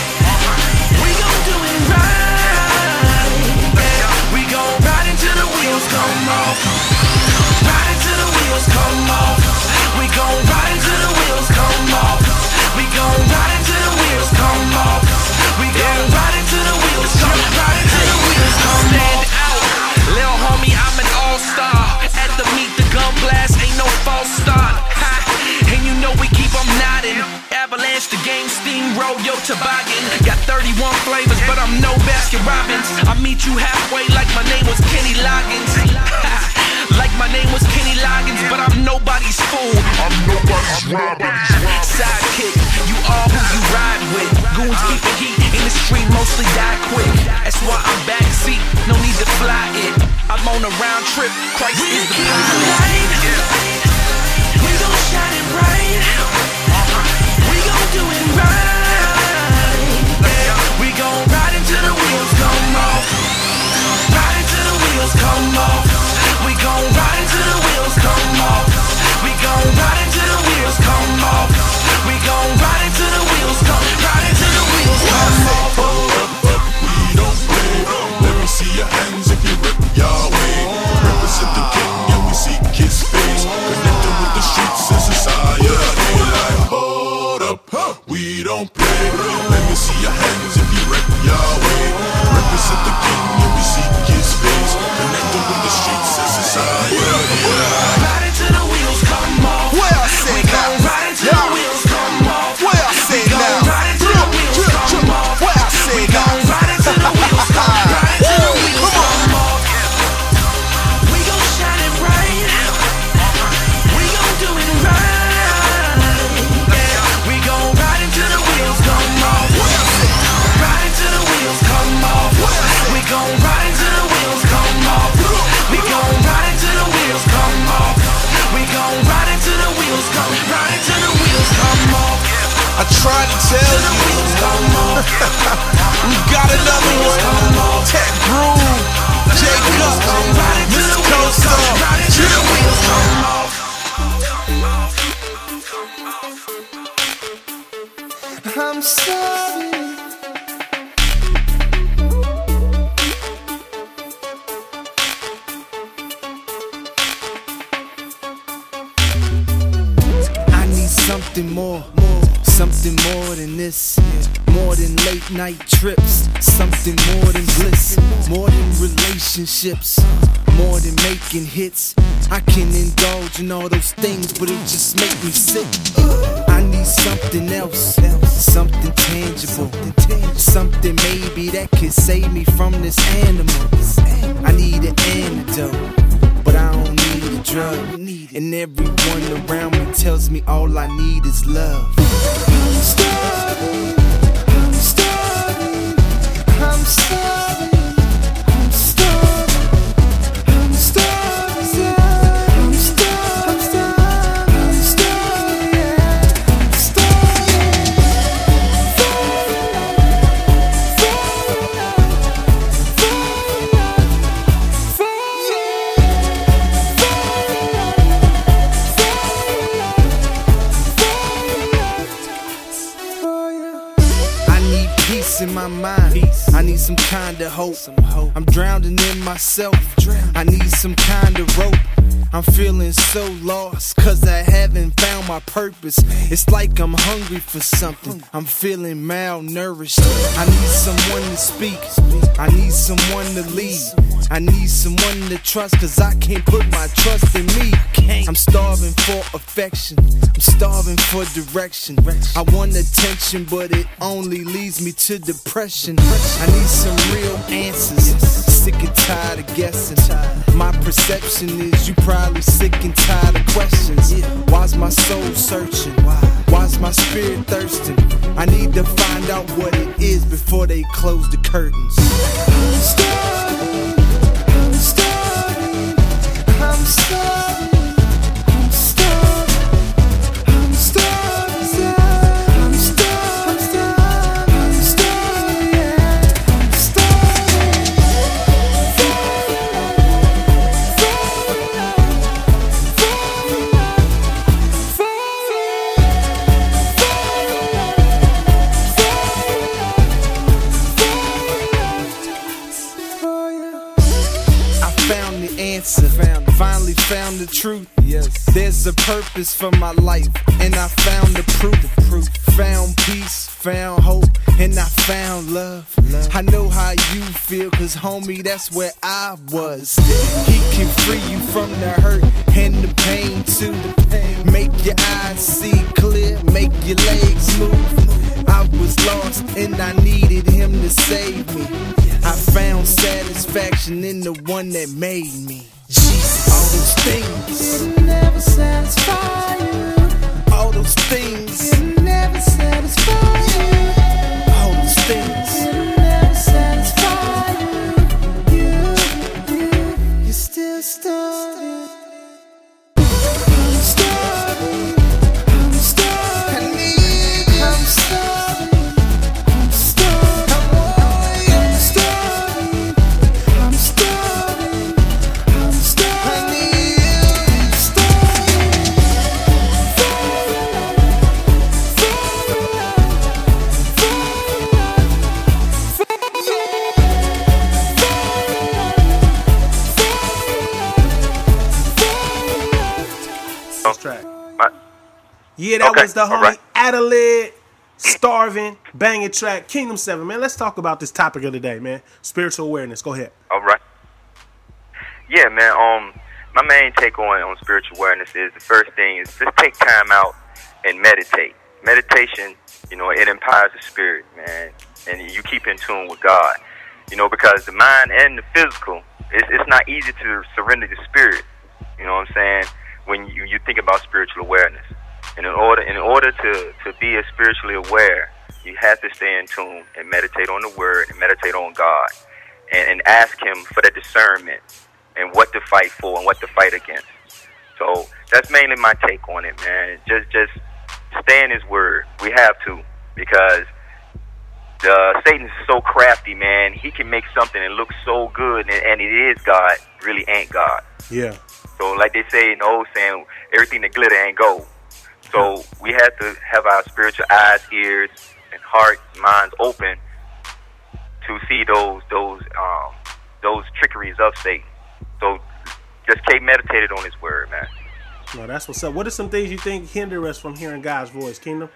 We gon' do it right. We gon' ride until the wheels come off. Ride until the wheels come off. We gon' ride until the wheels come off. We gon' ride until the wheels come off. We gon' ride until the wheels come off. Ride until the wheels come off. Stand out, lil' homie, I'm an all-star. At the meet, the gun blast ain't no false start. Ha. And you know we keep 'em nodding. Avalanche the game, steamroll your toboggan. Got thirty-one flavors, but I'm no Baskin Robbins. I meet you halfway like my name was Kenny Loggins. Like my name was Kenny Loggins, but I'm nobody's fool. I'm nobody's Robin. Sidekick, you all who you ride with. Goons keep the heat in the street, mostly die quick. That's why I'm backseat, no need to fly it. I'm on a round trip, Christ We is the keep the pilot. light. We gon' shine it bright. We gon' do it right. We gon' ride until the wheels come off. Ride until the wheels come off. We gon' ride until the wheels come off. We gon' ride until the wheels come off. We gon' ride until the wheels come. Ride until the wheels come off. We don't play. Let me see your hands if you rip Yahweh. Represent the king and we seek his face. Connected with the streets and society. Like, hold up, we don't play. Let me see your hands if you rip Yahweh. Represent the king and we seek his face. Connected with the streets and society. Ride until the wheels come off. Where I say We gon' now? ride until the wheels come off. Where I say We gon' now? ride until the wheels come off. Where I say We now? gon' ride until the wheels come off. Ride until the wheels come off. We gon' shine it bright. We gon' do it right. We gon' ride until the wheels come off. Ride until the wheels come off. We gon' ride until the wheels come off. We gon' ride until the trying to tell you. We got another one. Tech Groove, Jacob, Mister Coastal, I'm sorry. I need something more, more, something more than this. More than late night trips, something more than bliss, more than relationships, more than making hits. I can indulge in all those things, but it just make me sick. I need something else, something tangible, something maybe that could save me from this animal. I need an antidote, but I don't need a drug. And everyone around me tells me all I need is love. I'm starving. I'm starving. I'm starving. I'm starving. I'm starving. I'm starving. I'm starving. I'm In my mind, I need some kind of hope. I'm drowning in myself. I need some kind of rope. I'm feeling so lost, cause I haven't found my purpose. It's like I'm hungry for something. I'm feeling malnourished. I need someone to speak. I need someone to lead. I need someone to trust, cause I can't put my trust in me. I'm starving for affection. I'm starving for direction. I want attention, but it only leads me to depression. I need some real answers. Sick and tired of guessing. My perception is you probably sick and tired of questions. Why's my soul searching? Why's my spirit thirsting? I need to find out what it is before they close the curtains. I'm starving. I'm starving. I'm starving. I'm starving. I'm starving. I'm starving. I'm starving. I'm Answer. Found, finally found the truth. Yes. There's a purpose for my life, and I found the proof. The proof. Found peace, found hope, and I found love. love. I know how you feel, cause homie, that's where I was. He can free you from the hurt and the pain too. Make your eyes see clear, make your legs move. I was lost and I needed him to save me. I found satisfaction in the one that made me. Jesus, all those things it'll never satisfy you. All those things it'll never satisfy you. All those things it'll never satisfy you. You, you, you're still starving. I'm starving. I'm starving. I need you. I'm starving. I'm starving. I'm starving. I'm starving. I'm starving. I need you. I'm This track. Yeah, that Okay, was the homie alright. Adelaide, Starving, banging track. Kingdom seven, man. Let's talk about this topic of the day, man. Spiritual awareness. Go ahead. All right. Yeah, man. Um, my main take on on spiritual awareness is the first thing is just take time out and meditate. Meditation, you know, it empowers the spirit, man, and you keep in tune with God. You know, because the mind and the physical, it's, it's not easy to surrender the spirit. You know what I'm saying? When you, you think about spiritual awareness, and in order in order to to be a spiritually aware, you have to stay in tune and meditate on the Word and meditate on God, and, and ask Him for that discernment and what to fight for and what to fight against. So that's mainly my take on it, man. Just just stay in His Word. We have to. because the Satan is so crafty, man. He can make something that looks so good, and, and it is God, really ain't God. Yeah. So like they say in the old saying, everything that glitter ain't gold. So we have to have our spiritual eyes, ears, and hearts, minds open to see those those um, those trickeries of Satan. So just keep meditated on His word, man. Well, that's what's up. What are some things you think hinder us from hearing God's voice, Kingdom?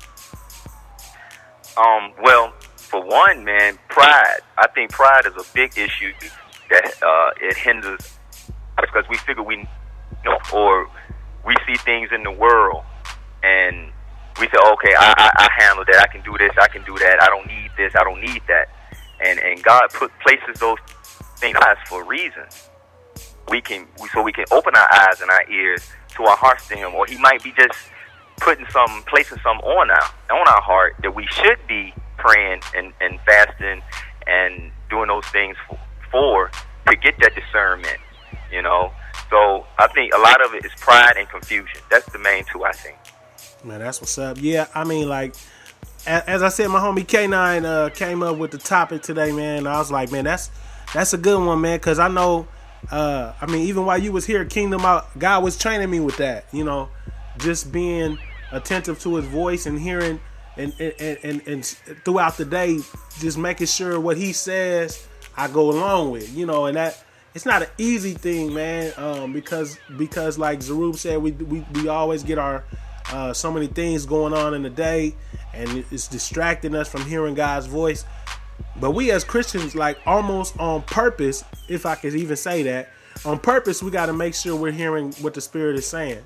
Um, well, for one, man, pride. I think pride is a big issue that uh, it hinders because we figure we know, or we see things in the world and we say, okay, I, I, I handle that. I can do this. I can do that. I don't need this. I don't need that. And and God put places those things in us for a reason. We can we, so we can open our eyes and our ears to our hearts to Him, or He might be just putting some, placing some on our on our heart that we should be praying and, and fasting and doing those things for, for to get that discernment, you know. So I think a lot of it is pride and confusion. That's the main two, I think. Man, that's what's up. Yeah, I mean, like, as I said, my homie K nine uh, came up with the topic today, man. I was like, man, that's that's a good one, man, because I know, uh, I mean, even while you was here, Kingdom, I, God was training me with that, you know, just being attentive to His voice and hearing and and, and and throughout the day, just making sure what He says I go along with, you know, and that it's not an easy thing, man, um, because because like Zarub said, we we we always get our uh, so many things going on in the day, and it's distracting us from hearing God's voice. But we as Christians, like almost on purpose, if I could even say that, on purpose, we got to make sure we're hearing what the Spirit is saying.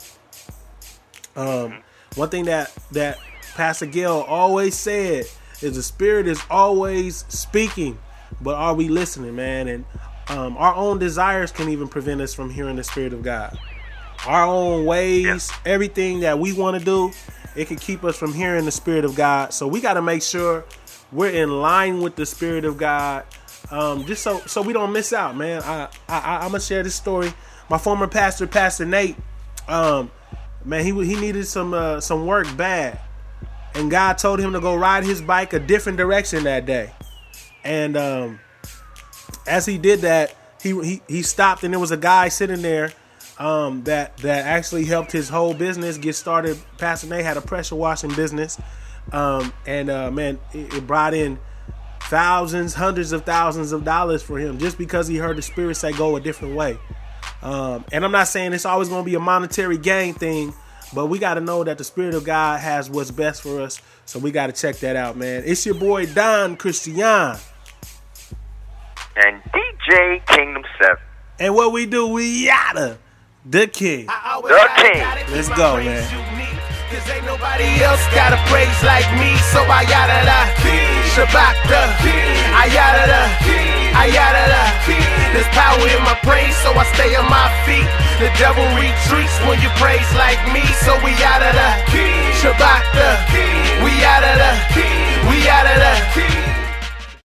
Um, one thing that that Pastor Gil always said is the Spirit is always speaking, but are we listening, man? And um, our own desires can even prevent us from hearing the Spirit of God. Our own ways, everything that we want to do, it can keep us from hearing the Spirit of God. So we got to make sure we're in line with the Spirit of God, um, just so so we don't miss out, man. I, I I'm gonna share this story. My former pastor, Pastor Nate, um, man, he he needed some uh, some work bad, and God told him to go ride his bike a different direction that day. And um, as he did that, he he he stopped, and there was a guy sitting there um, that that actually helped his whole business get started. Pastor Nate had a pressure washing business, um, and uh, man, it, it brought in thousands, hundreds of thousands of dollars for him just because he heard the Spirit say go a different way. Um, and I'm not saying it's always going to be a monetary gain thing, but we got to know that the Spirit of God has what's best for us. So we got to check that out, man. It's your boy Don Christian and D J Kingdom seven. And what we do, we yada the king. The king. Let's go, man. Cause ain't nobody else got a praise like me, so I yada da, Shabbat da, I yada da, I yada da. There's power in my praise,